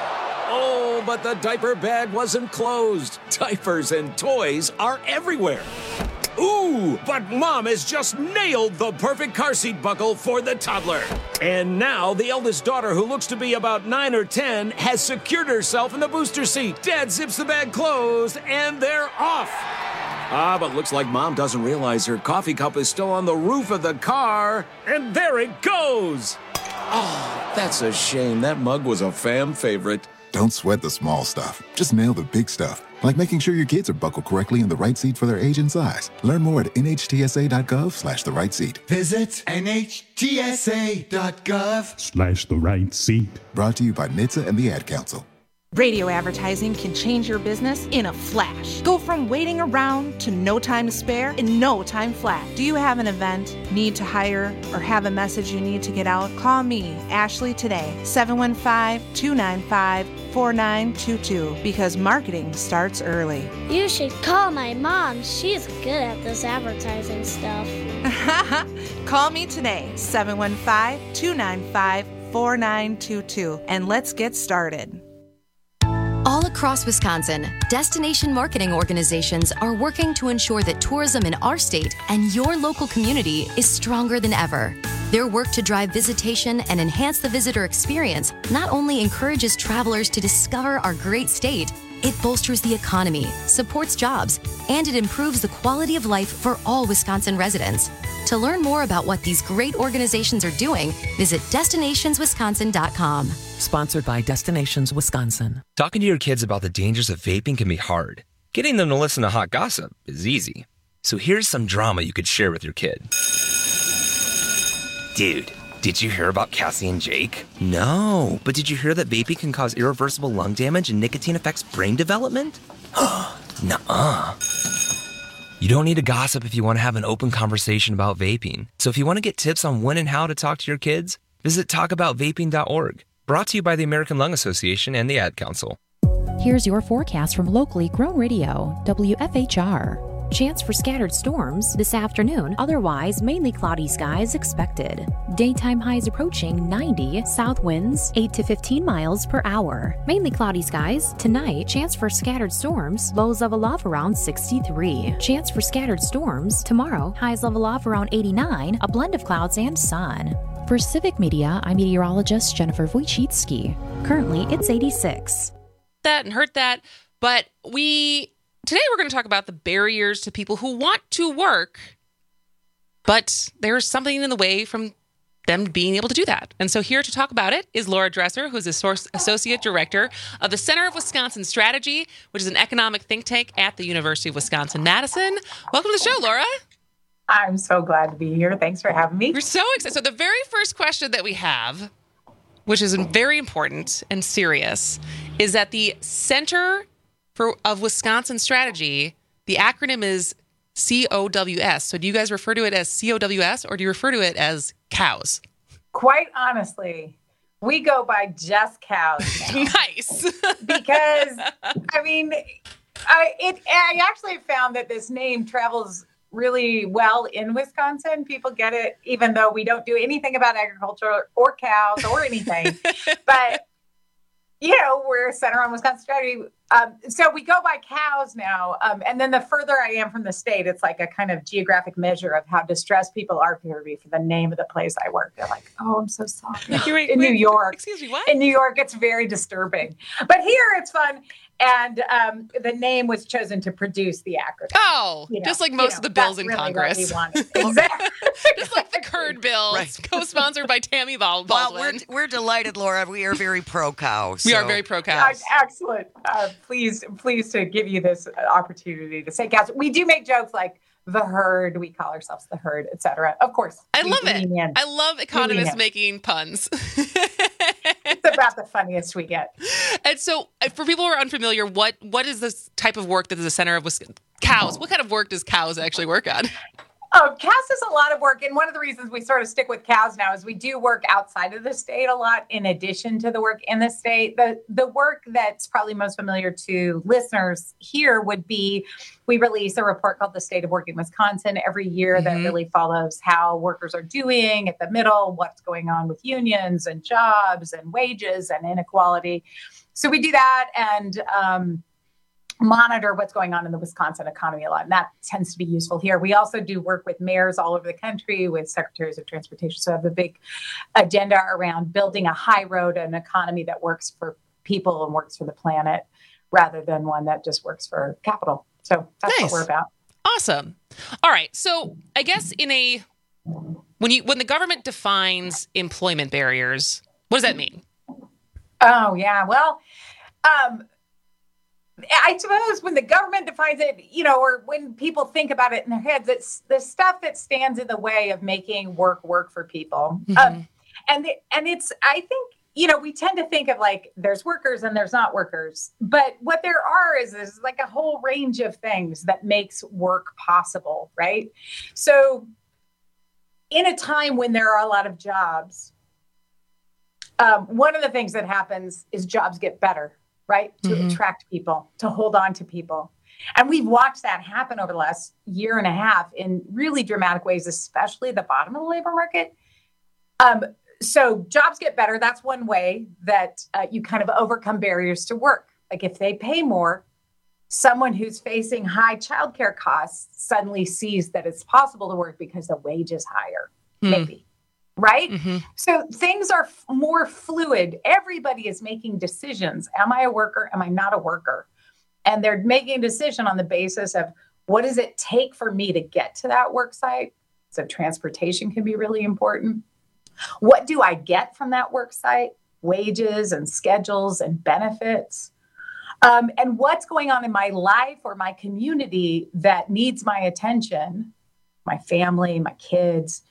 Oh, but the diaper bag wasn't closed. Diapers and toys are everywhere. Ooh, but Mom has just nailed the perfect car seat buckle for the toddler. And now the eldest daughter, who looks to be about nine or ten, has secured herself in the booster seat. Dad zips the bag closed, and they're off. Ah, but looks like Mom doesn't realize her coffee cup is still on the roof of the car. And there it goes. Oh, that's a shame. That mug was a fam favorite. Don't sweat the small stuff. Just nail the big stuff. Like making sure your kids are buckled correctly in the right seat for their age and size. Learn more at N H T S A dot gov slash the right seat. Visit N H T S A dot gov Slash the right seat. Brought to you by N H T S A and the Ad Council. Radio advertising can change your business in a flash. Go from waiting around to no time to spare in no time flat. Do you have an event, need to hire, or have a message you need to get out? Call me, Ashley, today, seven one five, two nine five, four nine two two, because marketing starts early. You should call my mom. She's good at this advertising stuff. Call me today, seven one five, two nine five, four nine two two, and let's get started. All across Wisconsin, destination marketing organizations are working to ensure that tourism in our state and your local community is stronger than ever. Their work to drive visitation and enhance the visitor experience not only encourages travelers to discover our great state, it bolsters the economy, supports jobs, and it improves the quality of life for all Wisconsin residents. To learn more about what these great organizations are doing, visit destinations wisconsin dot com. Sponsored by Destinations Wisconsin. Talking to your kids about the dangers of vaping can be hard. Getting them to listen to hot gossip is easy. So here's some drama you could share with your kid. Dude, did you hear about Cassie and Jake? No, but did you hear that vaping can cause irreversible lung damage and nicotine affects brain development? Nuh-uh. You don't need to gossip if you want to have an open conversation about vaping. So if you want to get tips on when and how to talk to your kids, visit talk about vaping dot org. Brought to you by the American Lung Association and the Ad Council. Here's your forecast from locally grown radio, W F H R. Chance for scattered storms this afternoon, otherwise mainly cloudy skies expected. Daytime highs approaching ninety, south winds eight to fifteen miles per hour. Mainly cloudy skies tonight, chance for scattered storms, lows level off around sixty-three. Chance for scattered storms tomorrow, highs level off around eighty-nine, a blend of clouds and sun. For Civic Media, I'm meteorologist Jennifer Wojcicki. Currently, it's eighty-six. That and hurt that, but we... Today we're going to talk about the barriers to people who want to work, but there's something in the way from them being able to do that. And so here to talk about it is Laura Dresser, who is the Associate Director of the Center of Wisconsin Strategy, which is an economic think tank at the University of Wisconsin-Madison. Welcome to the show, Laura. I'm so glad to be here. Thanks for having me. We're so excited. So the very first question that we have which is very important and serious, is that the Center for of Wisconsin Strategy, the acronym is C O W S. So do you guys refer to it as C O W S or do you refer to it as COWS? Quite honestly, we go by just COWS now. Nice. Because, I mean, I it I actually found that this name travels really well in Wisconsin. People get it, even though we don't do anything about agriculture or cows or anything. But, you know, we're a Center on Wisconsin Strategy. Um, so we go by COWS now. Um, and then the further I am from the state, it's like a kind of geographic measure of how distressed people are for me for the name of the place I work. They're like, oh, I'm so sorry. Wait, in wait, New York. Excuse me, what? In New York, it's very disturbing. But here it's fun. And um, the name was chosen to produce the acronym. Oh, You know, just like you most know, of the bills that's in really what Congress. we wanted. Exactly. Just like the Curd bill, Right. co-sponsored by Tammy Bal- Well, Baldwin. we're, we're delighted, Laura. We are very pro-cow. We are so- very pro Uh, cows. excellent. Uh, pleased, pleased to give you this opportunity to say cows. We do make jokes like the herd. We call ourselves the herd, et cetera. Of course. I we love it. lean in. I love We economists lean in. making puns. It's about the funniest we get. And so, uh, for people who are unfamiliar, what what is this type of work that is the Center of Wisconsin? Cows. What kind of work does COWS actually work on? Oh, cows does a lot of work. And one of the reasons we sort of stick with cows now is we do work outside of the state a lot in addition to the work in the state. The, the work that's probably most familiar to listeners here would be we release a report called The State of Working Wisconsin every year Mm-hmm. that really follows how workers are doing at the middle, what's going on with unions and jobs and wages and inequality. So we do that and um, monitor what's going on in the Wisconsin economy a lot. And that tends to be useful here. We also do work with mayors all over the country, with secretaries of transportation. So I have a big agenda around building a high road, an economy that works for people and works for the planet rather than one that just works for capital. So that's Nice. what we're about. Awesome. All right. So I guess in a when you when the government defines employment barriers, what does that mean? Oh, yeah. Well, um, I suppose when the government defines it, you know, or when people think about it in their heads, it's the stuff that stands in the way of making work work for people. Mm-hmm. Um, and the, and it's, I think, you know, we tend to think of like there's workers and there's not workers, but what there are is is like a whole range of things that makes work possible, right? So in a time when there are a lot of jobs, um, one of the things that happens is jobs get better, right? To Mhm. attract people, to hold on to people. And we've watched that happen over the last year and a half in really dramatic ways, especially at the bottom of the labor market. Um, so jobs get better. That's one way that uh, you kind of overcome barriers to work. Like if they pay more, someone who's facing high childcare costs suddenly sees that it's possible to work because the wage is higher, Hmm. maybe. Right? Mm-hmm. So things are f- more fluid. Everybody is making decisions. Am I a worker? Am I not a worker? And they're making a decision on the basis of what does it take for me to get to that work site? So transportation can be really important. What do I get from that work site? Wages and schedules and benefits. Um, and what's going on in my life or my community that needs my attention, my family, my kids,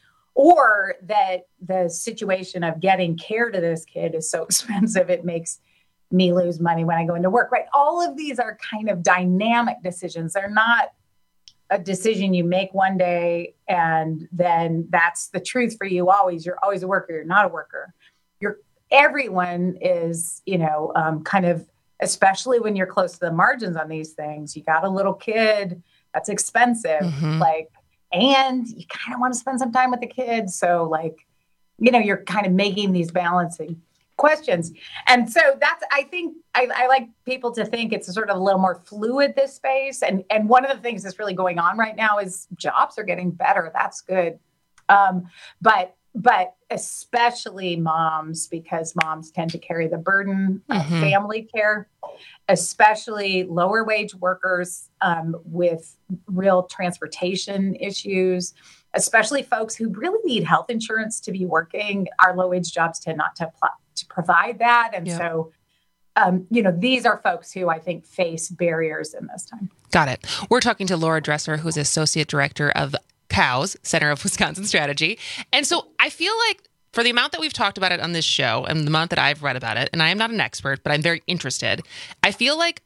or that the situation of getting care to this kid is so expensive, it makes me lose money when I go into work, right? All of these are kind of dynamic decisions. They're not a decision you make one day and then that's the truth for you always. You're always a worker. You're not a worker. You're everyone is, you know, um, kind of, especially when you're close to the margins on these things. You got a little kid, that's expensive. Mhm. Like, and you kind of want to spend some time with the kids. So like, you know, you're kind of making these balancing questions. And so that's, I think, I, I like people to think it's a sort of a little more fluid, this space. And, and one of the things that's really going on right now is jobs are getting better. That's good. Um, but, but especially moms, because moms tend to carry the burden of Mhm. family care, especially lower wage workers um, with real transportation issues, especially folks who really need health insurance to be working. Our low wage jobs tend not to, pl- to provide that. And Yep. so, um, you know, these are folks who I think face barriers in this time. Got it. We're talking to Laura Dresser, who's Associate Director of COWS, Center of Wisconsin Strategy. And so I feel like for the amount that we've talked about it on this show and the amount that I've read about it, and I am not an expert, but I'm very interested, I feel like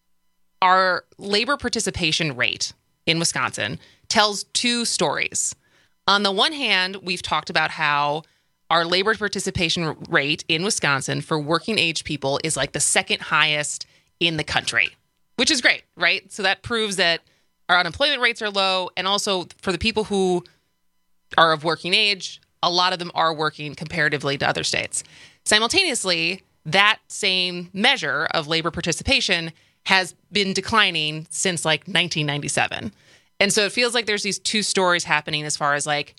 our labor participation rate in Wisconsin tells two stories. On the one hand, we've talked about how our labor participation rate in Wisconsin for working age people is like the second highest in the country, which is great, right? So that proves that our unemployment rates are low. And also for the people who are of working age, a lot of them are working comparatively to other states. Simultaneously, that same measure of labor participation has been declining since like nineteen ninety-seven. And so it feels like there's these two stories happening as far as like,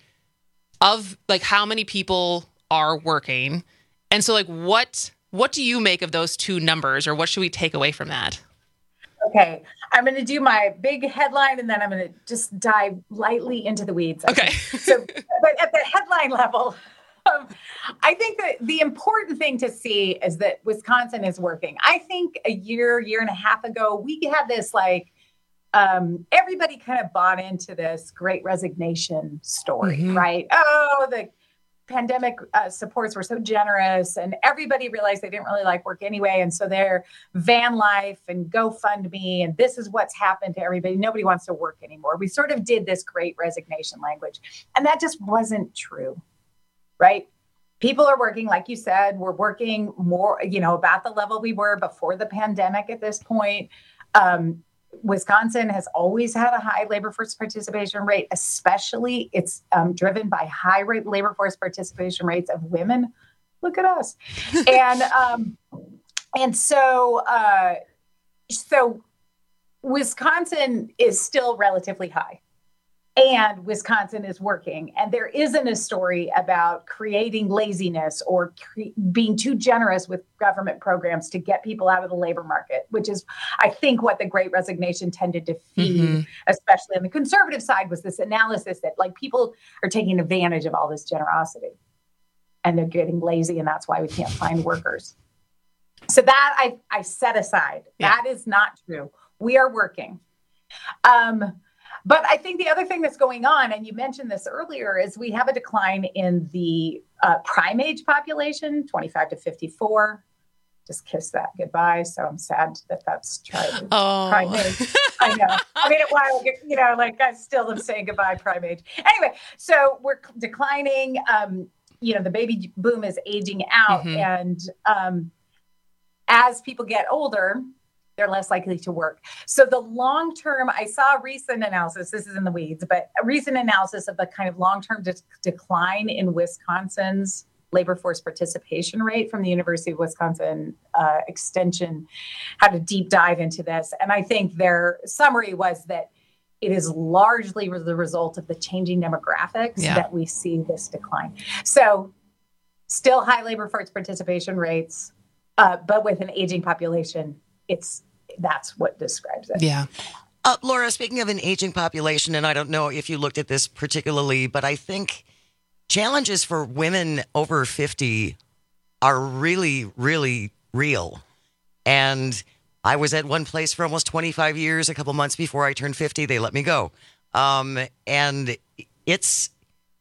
of like how many people are working. And so like, what, what do you make of those two numbers, or what should we take away from that? Okay. I'm going to do my big headline and then I'm going to just dive lightly into the weeds. Okay. So, but at the headline level, um, I think that the important thing to see is that Wisconsin is working. I think a year, year and a half ago, we had this like, um, everybody kind of bought into this great resignation story, Mm-hmm. right? Oh, the pandemic uh, supports were so generous and everybody realized they didn't really like work anyway. And so their van life and GoFundMe, and this is what's happened to everybody. Nobody wants to work anymore. We sort of did this great resignation language, and that just wasn't true, right? People are working, like you said, we're working more, you know, about the level we were before the pandemic at this point. Um, Wisconsin has always had a high labor force participation rate, especially it's um, driven by high rate labor force participation rates of women. Look at us. and um, and so uh, so Wisconsin is still relatively high. And Wisconsin is working. And there isn't a story about creating laziness or cre- being too generous with government programs to get people out of the labor market, which is, I think, what the Great Resignation tended to feed, Mm-hmm. especially on the conservative side, was this analysis that like people are taking advantage of all this generosity and they're getting lazy. And that's why we can't find workers. So that I, I set aside. Yeah. That is not true. We are working. Um, But I think the other thing that's going on, and you mentioned this earlier, is we have a decline in the uh, prime age population, twenty-five to fifty-four. Just kiss that goodbye. So I'm sad that that's tried. Oh. Prime age. I know. I mean, a while, you know, like I still am saying goodbye, prime age. Anyway, so we're declining. Um, you know, the baby boom is aging out, Mhm. and um, as people get older, they're less likely to work. So the long-term, I saw a recent analysis, this is in the weeds, but a recent analysis of the kind of long-term de- decline in Wisconsin's labor force participation rate from the University of Wisconsin uh, Extension had a deep dive into this. And I think their summary was that it is largely the result of the changing demographics Yeah. that we see this decline. So still high labor force participation rates, uh, but with an aging population, it's that's what describes it. Yeah. Uh, Laura, speaking of an aging population, and I don't know if you looked at this particularly, but I think challenges for women over fifty are really, really real. And I was at one place for almost twenty-five years. A couple months before I turned fifty, they let me go. Um, and it's,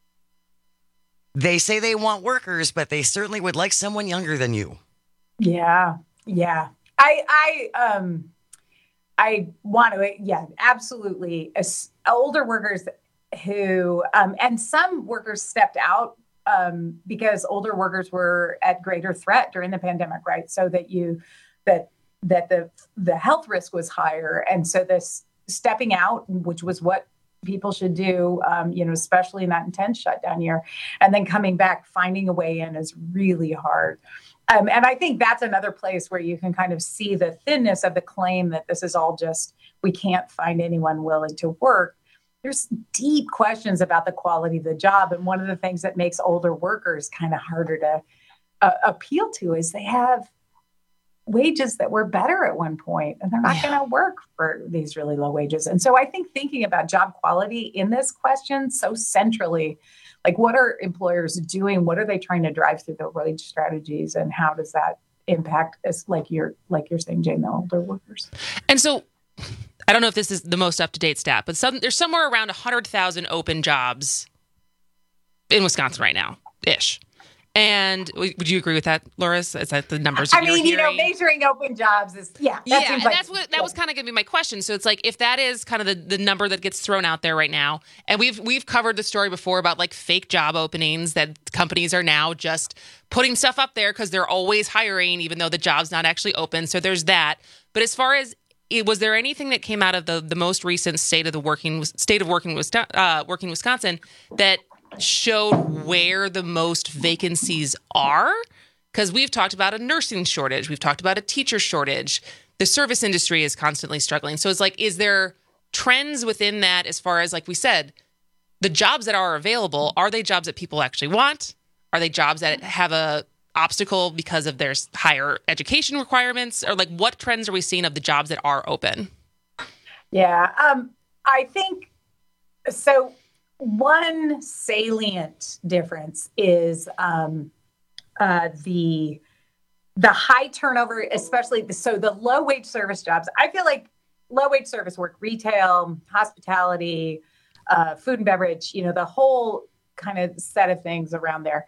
they say they want workers, but they certainly would like someone younger than you. Yeah, yeah. I, I, um, I want to, yeah, absolutely. As older workers who, um, and some workers stepped out um, because older workers were at greater threat during the pandemic, right? So that you, that that the the health risk was higher, and so this stepping out, which was what people should do, um, you know, especially in that intense shutdown year, and then coming back, finding a way in is really hard. Um, and I think that's another place where you can kind of see the thinness of the claim that this is all just, we can't find anyone willing to work. There's deep questions about the quality of the job. And one of the things that makes older workers kind of harder to uh, appeal to is they have wages that were better at one point, and they're not Yeah. going to work for these really low wages. And so I think thinking about job quality in this question so centrally, like what are employers doing? What are they trying to drive through their wage strategies? And how does that impact, as like you're, like you're saying, Jane, the older workers? And so I don't know if this is the most up-to-date stat, but some, there's somewhere around one hundred thousand open jobs in Wisconsin right now, ish. And would you agree with that, Laura? Is that the numbers I you're mean, you know, hearing? measuring open jobs is, yeah. That Yeah, seems and like, that's what that was kind of going to be my question. So it's like if that is kind of the, the number that gets thrown out there right now, and we've we've covered the story before about like fake job openings that companies are now just putting stuff up there because they're always hiring, even though the job's not actually open. So there's that. But as far as it, was there anything that came out of the the most recent state of the working state of working Wisconsin, uh, working Wisconsin that showed where the most vacancies are? Because we've talked about a nursing shortage. We've talked about a teacher shortage. The service industry is constantly struggling. So it's like, is there trends within that as far as, like we said, the jobs that are available, are they jobs that people actually want? Are they jobs that have a obstacle because of their higher education requirements? Or like what trends are we seeing of the jobs that are open? Yeah, um, I think so. One salient difference is um, uh, the the high turnover, especially the, so the low wage service jobs. I feel like low wage service work, retail, hospitality, uh, food and beverage. You know, the whole kind of set of things around there.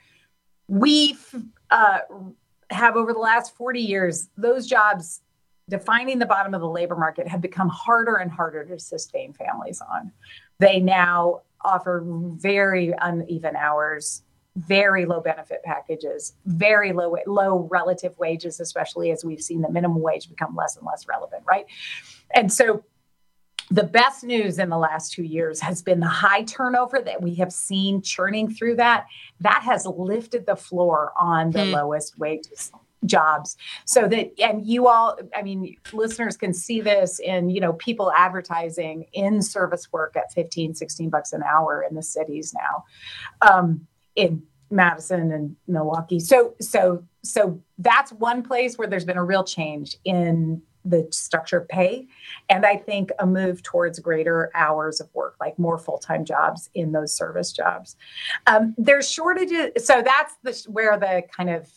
We uh, have over the last forty years, those jobs defining the bottom of the labor market have become harder and harder to sustain families on. They now offer very uneven hours, very low benefit packages, very low low relative wages, especially as we've seen the minimum wage become less and less relevant, right? And so the best news in the last two years has been the high turnover that we have seen churning through that. That has lifted the floor on the mm. lowest wages jobs. So that, and you all, I mean, listeners can see this in, you know, people advertising in service work at fifteen, sixteen bucks an hour in the cities now, um, in Madison and Milwaukee. So, so, so that's one place where there's been a real change in the structure of pay. And I think a move towards greater hours of work, like more full-time jobs in those service jobs. Um, there's shortages. So that's the, where the kind of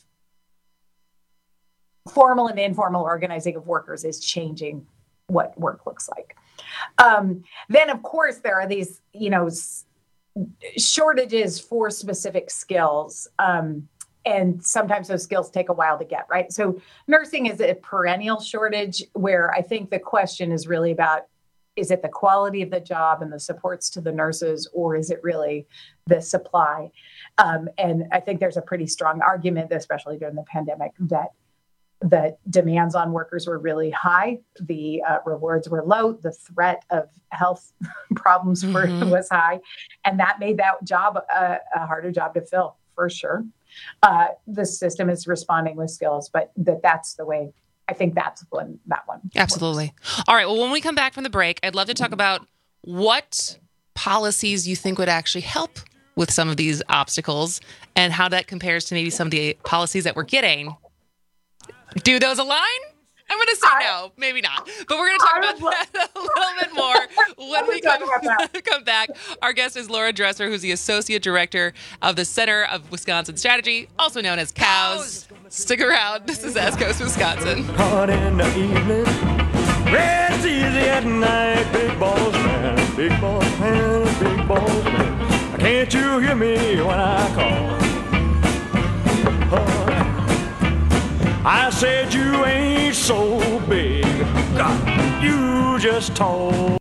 formal and informal organizing of workers is changing what work looks like. Um, then, of course, there are these, you know, s- shortages for specific skills. Um, and sometimes those skills take a while to get, right? So nursing is a perennial shortage where I think the question is really about, is it the quality of the job and the supports to the nurses, or is it really the supply? Um, and I think there's a pretty strong argument, especially during the pandemic, that the demands on workers were really high. The uh, rewards were low. The threat of health problems were, mm-hmm. was high. And that made that job a, a harder job to fill, for sure. Uh, the system is responding with skills, but that that's the way, I think that's when that one. Absolutely. Works. All right. Well, when we come back from the break, I'd love to talk about what policies you think would actually help with some of these obstacles and how that compares to maybe some of the policies that we're getting. Do those align? I'm going to say I, no, maybe not. But we're going to talk about love- that a little bit more when we come, come back. Our guest is Laura Dresser, who's the Associate Director of the Center of Wisconsin Strategy, also known as COWS. Stick around. This is West Coast Wisconsin. Hot in the evening, red's easy at night. Big balls man, big balls man, big balls man. Can't you hear me when I call? Oh, I said you ain't so big, God, you just tall.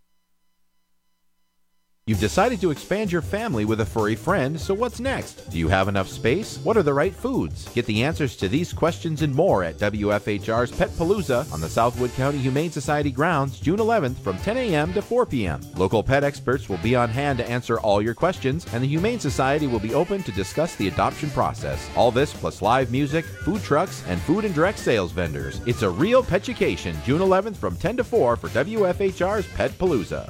You've decided to expand your family with a furry friend, so what's next? Do you have enough space? What are the right foods? Get the answers to these questions and more at W F H R's Pet Palooza on the Southwood County Humane Society grounds June eleventh from ten a.m. to four p.m. Local pet experts will be on hand to answer all your questions, and the Humane Society will be open to discuss the adoption process. All this plus live music, food trucks, and food and direct sales vendors. It's a real petucation, June eleventh from ten to four for W F H R's Pet Palooza.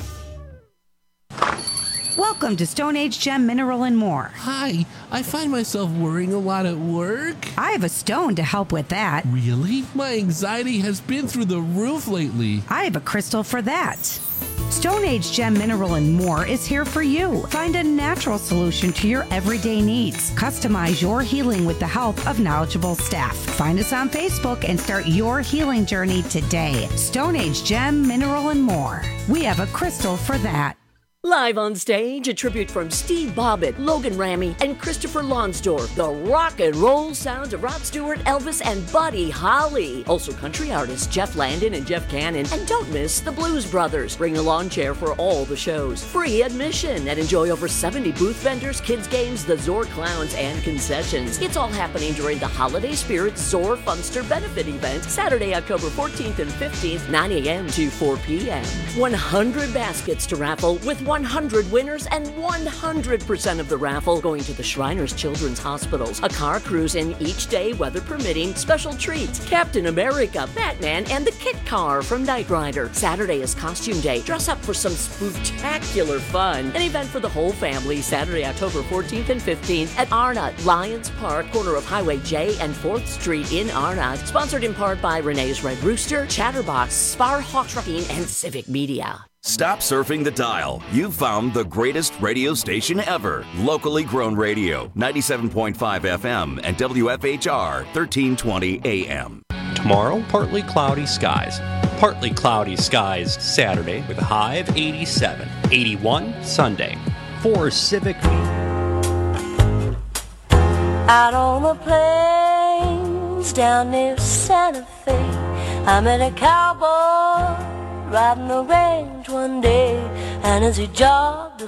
Welcome to Stone Age Gem Mineral and More. Hi, I find myself worrying a lot at work. I have a stone to help with that. Really? My anxiety has been through the roof lately. I have a crystal for that. Stone Age Gem Mineral and More is here for you. Find a natural solution to your everyday needs. Customize your healing with the help of knowledgeable staff. Find us on Facebook and start your healing journey today. Stone Age Gem Mineral and More. We have a crystal for that. Live on stage, a tribute from Steve Bobbitt, Logan Ramey, and Christopher Lonsdorf. The rock and roll sounds of Rod Stewart, Elvis, and Buddy Holly. Also country artists Jeff Landon and Jeff Cannon. And don't miss the Blues Brothers. Bring a lawn chair for all the shows. Free admission and enjoy over seventy booth vendors, kids games, the Zor Clowns, and concessions. It's all happening during the Holiday Spirit Zor Funster Benefit event, Saturday, October fourteenth and fifteenth, nine a.m. to four p.m. one hundred baskets to raffle with one hundred winners and one hundred percent of the raffle going to the Shriners Children's Hospitals. A car cruise in each day, weather permitting. Special treats: Captain America, Batman, and the Kit Car from Knight Rider. Saturday is costume day. Dress up for some spectacular fun. An event for the whole family, Saturday, October fourteenth and fifteenth at Arnott Lions Park, corner of Highway J and fourth Street in Arnott. Sponsored in part by Renee's Red Rooster, Chatterbox, Sparhawk Trucking, and Civic Media. Stop surfing the dial. You've found the greatest radio station ever. Locally grown radio, ninety-seven point five F M and W F H R, thirteen twenty A M. Tomorrow, partly cloudy skies. Partly cloudy skies Saturday with a high of eighty-seven. eighty-one Sunday. For Civic Out on the plains down near Santa Fe, I met a cowboy riding the range one day, and as he jogged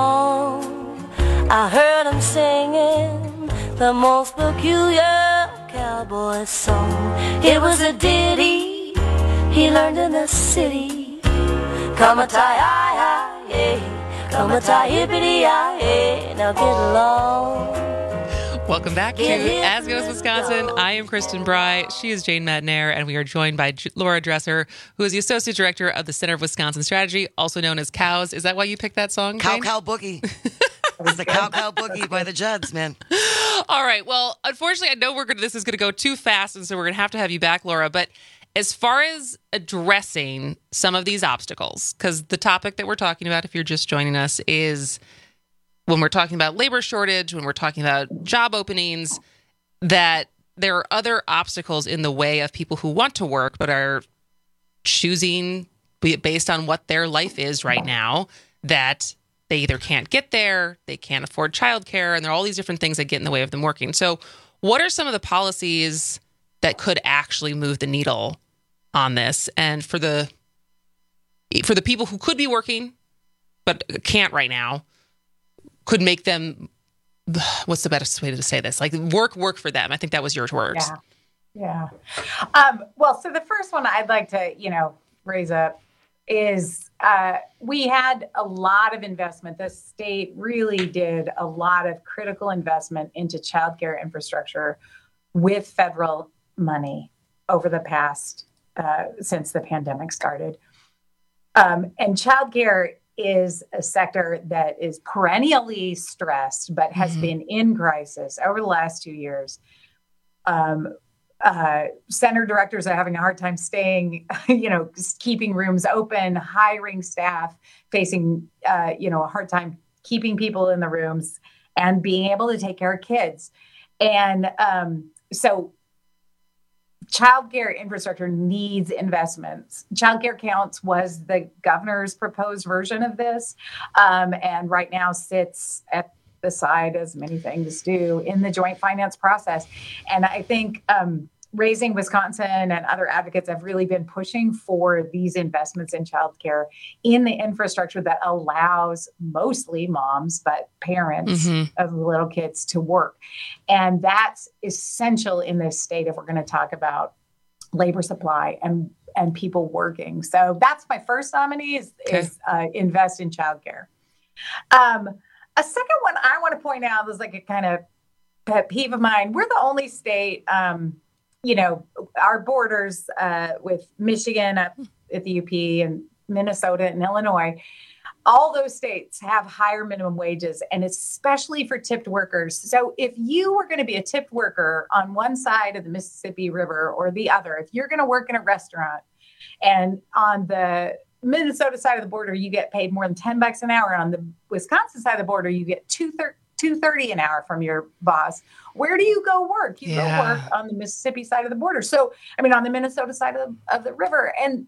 along, I heard him singing the most peculiar cowboy song. It was a ditty he learned in the city. Come a tie hi hi, come a tie hippity hi, now get along. Welcome back to As Goes Wisconsin. I am Kristen Bry. She is Jane Madnair, and we are joined by J- Laura Dresser, who is the Associate Director of the Center of Wisconsin Strategy, also known as COWS. Is that why you picked that song, Cow Jane? Cow Boogie. It was the Cow Cow Boogie by the Judds, man. All right. Well, unfortunately, I know we're gonna, this is going to go too fast, and so we're going to have to have you back, Laura. But as far as addressing some of these obstacles, because the topic that we're talking about, if you're just joining us, is when we're talking about labor shortage, when we're talking about job openings, that there are other obstacles in the way of people who want to work but are choosing based on what their life is right now, that they either can't get there, they can't afford childcare, and there are all these different things that get in the way of them working. So what are some of the policies that could actually move the needle on this? And for the for the people who could be working but can't right now, could make them, what's the best way to say this? Like work, work for them. I think that was your words. Yeah. Yeah. Um, well, so the first one I'd like to, you know, raise up is uh, we had a lot of investment. The state really did a lot of critical investment into childcare infrastructure with federal money over the past, uh, since the pandemic started. Um, and childcare is a sector that is perennially stressed, but has mm-hmm. been in crisis over the last two years. Um, uh, center directors are having a hard time staying, you know, keeping rooms open, hiring staff, facing, uh, you know, a hard time keeping people in the rooms and being able to take care of kids. And um, so childcare infrastructure needs investments. Childcare Counts was the governor's proposed version of this, um, and right now sits at the side, as many things do, in the joint finance process. And I think um, Raising Wisconsin and other advocates have really been pushing for these investments in childcare in the infrastructure that allows mostly moms, but parents mm-hmm. of little kids to work. And that's essential in this state if we're going to talk about labor supply and, and people working. So that's my first nominee is, okay. is uh, invest in childcare. Um, a second one I want to point out is like a kind of pet peeve of mine. We're the only state, um, you know, our borders uh, with Michigan at, at the U P and Minnesota and Illinois, all those states have higher minimum wages, and especially for tipped workers. So if you were going to be a tipped worker on one side of the Mississippi River or the other, if you're going to work in a restaurant and on the Minnesota side of the border, you get paid more than ten bucks an hour. On the Wisconsin side of the border, you get two thirty an hour from your boss. Where do you go work? You yeah. go work on the Mississippi side of the border. So, I mean, on the Minnesota side of the, of the river. And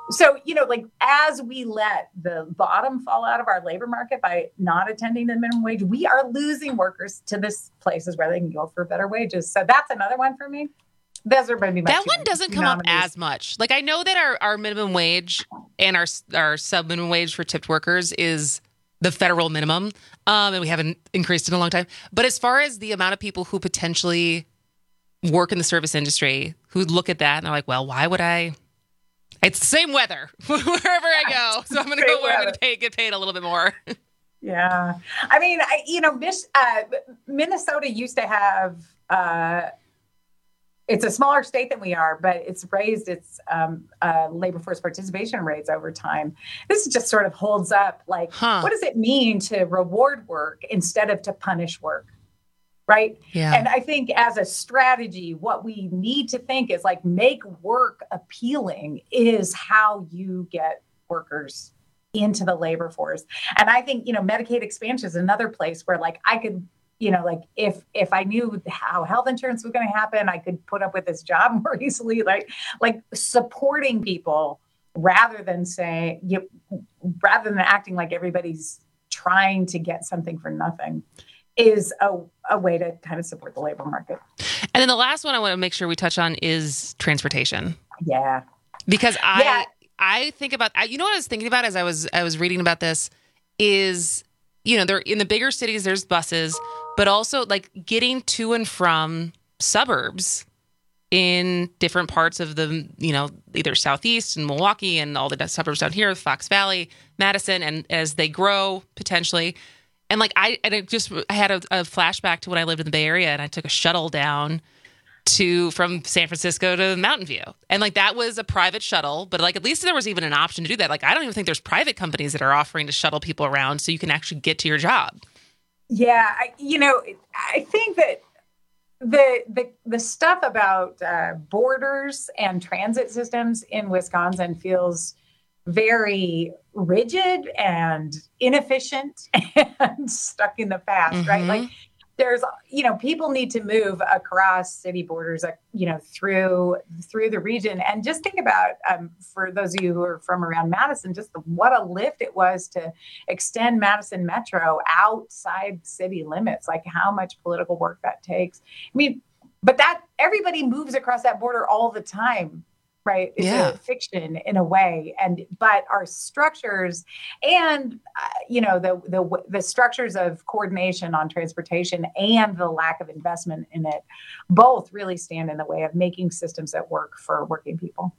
so, you know, like as we let the bottom fall out of our labor market by not attending the minimum wage, we are losing workers to this places where they can go for better wages. So that's another one for me. Those are maybe my That two one doesn't come up nominees. as much. Like I know that our, our minimum wage and our our sub minimum wage for tipped workers is the federal minimum, um, and we haven't increased it in a long time. But as far as the amount of people who potentially work in the service industry who look at that and they're like, well, why would I? It's the same weather wherever I go, so I'm going to go where I'm going to pay, get paid a little bit more. Yeah. I mean, I, you know, Mich- uh, Minnesota used to have, uh, it's a smaller state than we are, but it's raised its um, uh, labor force participation rates over time. This just sort of holds up like, Huh. what does it mean to reward work instead of to punish work? Right. Yeah. And I think as a strategy, what we need to think is like make work appealing is how you get workers into the labor force. And I think, you know, Medicaid expansion is another place where like I could, you know, like if if I knew how health insurance was going to happen, I could put up with this job more easily, like like supporting people rather than saying, you, rather than acting like everybody's trying to get something for nothing. Is a, a way to kind of support the labor market. And then the last one I want to make sure we touch on is transportation. Yeah. Because I Yeah. I think about I, you know what I was thinking about as I was I was reading about this is, you know, they're in the bigger cities there's buses, but also like getting to and from suburbs in different parts of the, you know, either Southeast and Milwaukee and all the suburbs down here, Fox Valley, Madison, and as they grow potentially. And like I, and it just, I had a, a flashback to when I lived in the Bay Area and I took a shuttle down to, from San Francisco to Mountain View. And like that was a private shuttle, but like at least there was even an option to do that. Like I don't even think there's private companies that are offering to shuttle people around so you can actually get to your job. Yeah. I, you know, I think that the, the, the stuff about uh, borders and transit systems in Wisconsin feels very rigid and inefficient and stuck in the past, mm-hmm. right? Like there's, you know, people need to move across city borders, uh, you know, through, through the region. And just think about, um, for those of you who are from around Madison, just the, what a lift it was to extend Madison Metro outside city limits, like how much political work that takes. I mean, but that everybody moves across that border all the time. Right. It's Yeah. a fiction in a way. And, but our structures and, uh, you know, the, the, the structures of coordination on transportation and the lack of investment in it, both really stand in the way of making systems that work for working people.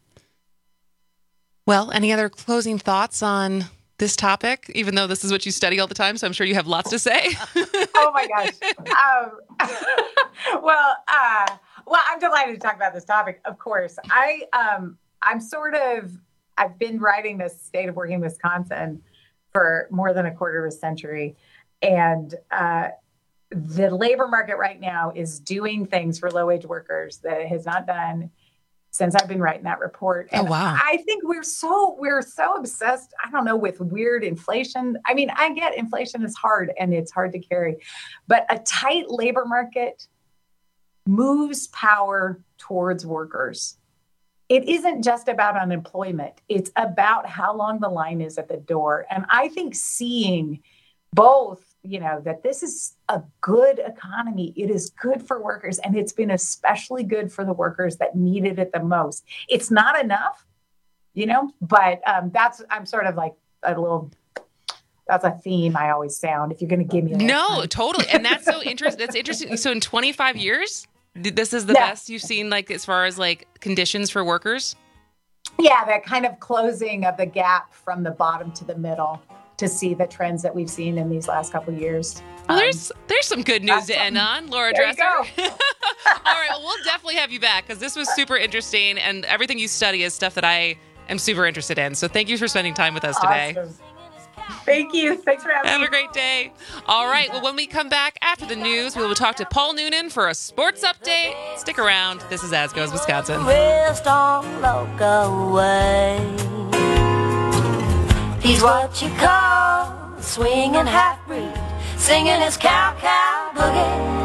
Well, any other closing thoughts on this topic, even though this is what you study all the time? So I'm sure you have lots to say. Oh my gosh. Um, well, uh, Well, I'm delighted to talk about this topic, of course. I, um, I'm sort of, I've been writing this State of Working Wisconsin for more than a quarter of a century. And uh, the labor market right now is doing things for low-wage workers that it has not done since I've been writing that report. And oh, wow. I think we're so, we're so obsessed, I don't know, with weird inflation. I mean, I get inflation is hard and it's hard to carry, but a tight labor market moves power towards workers. It isn't just about unemployment. It's about how long the line is at the door. And I think seeing both, you know, that this is a good economy, it is good for workers, and it's been especially good for the workers that needed it the most. It's not enough, you know, but um, that's, I'm sort of like a little, that's a theme I always sound if you're going to give me a No, time. totally. And that's so interesting. That's interesting. So in twenty-five years, this is the Yeah. best you've seen, like as far as like conditions for workers? Yeah, that kind of closing of the gap from the bottom to the middle to see the trends that we've seen in these last couple of years. Well, there's there's some good news to end on, Laura There you Dresser. All right, well, we'll definitely have you back because this was super interesting, and everything you study is stuff that I am super interested in. So thank you for spending time with us today. Awesome. Thank you. Thanks for having Have me. a great day. All right, well, when we come back after the news, we will talk to Paul Noonan for a sports update. Stick around. This is As Goes Wisconsin. Rest on local way. He's what you call a swinging half-breed, singing his cow-cow boogie.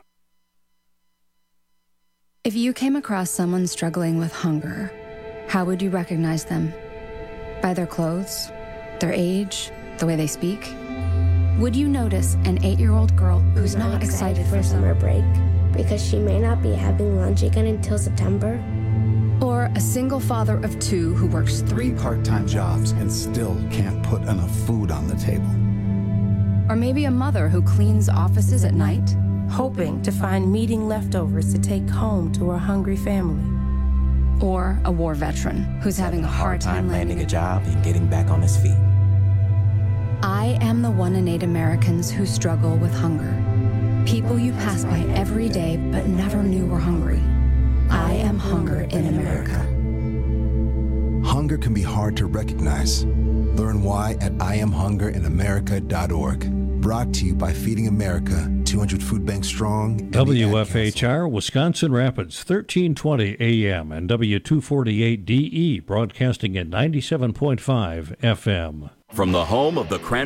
If you came across someone struggling with hunger, how would you recognize them? By their clothes, their age, the way they speak? Would you notice an eight-year-old girl who's not, not excited, excited for summer break because she may not be having lunch again until September? Or a single father of two who works three part-time jobs and still can't put enough food on the table? Or maybe a mother who cleans offices at night, hoping to find meeting leftovers to take home to her hungry family. Or a war veteran who's having a hard time landing a job and getting back on his feet. I am the one in eight Americans who struggle with hunger. People you pass by every day but never knew were hungry. I am hunger in America. Hunger can be hard to recognize. Learn why at I am hunger in america dot org. Brought to you by Feeding America, two hundred Food Banks Strong. W F H R, Wisconsin Rapids, thirteen twenty A M and W two forty-eight D E, broadcasting at ninety-seven point five F M. From the home of the Cran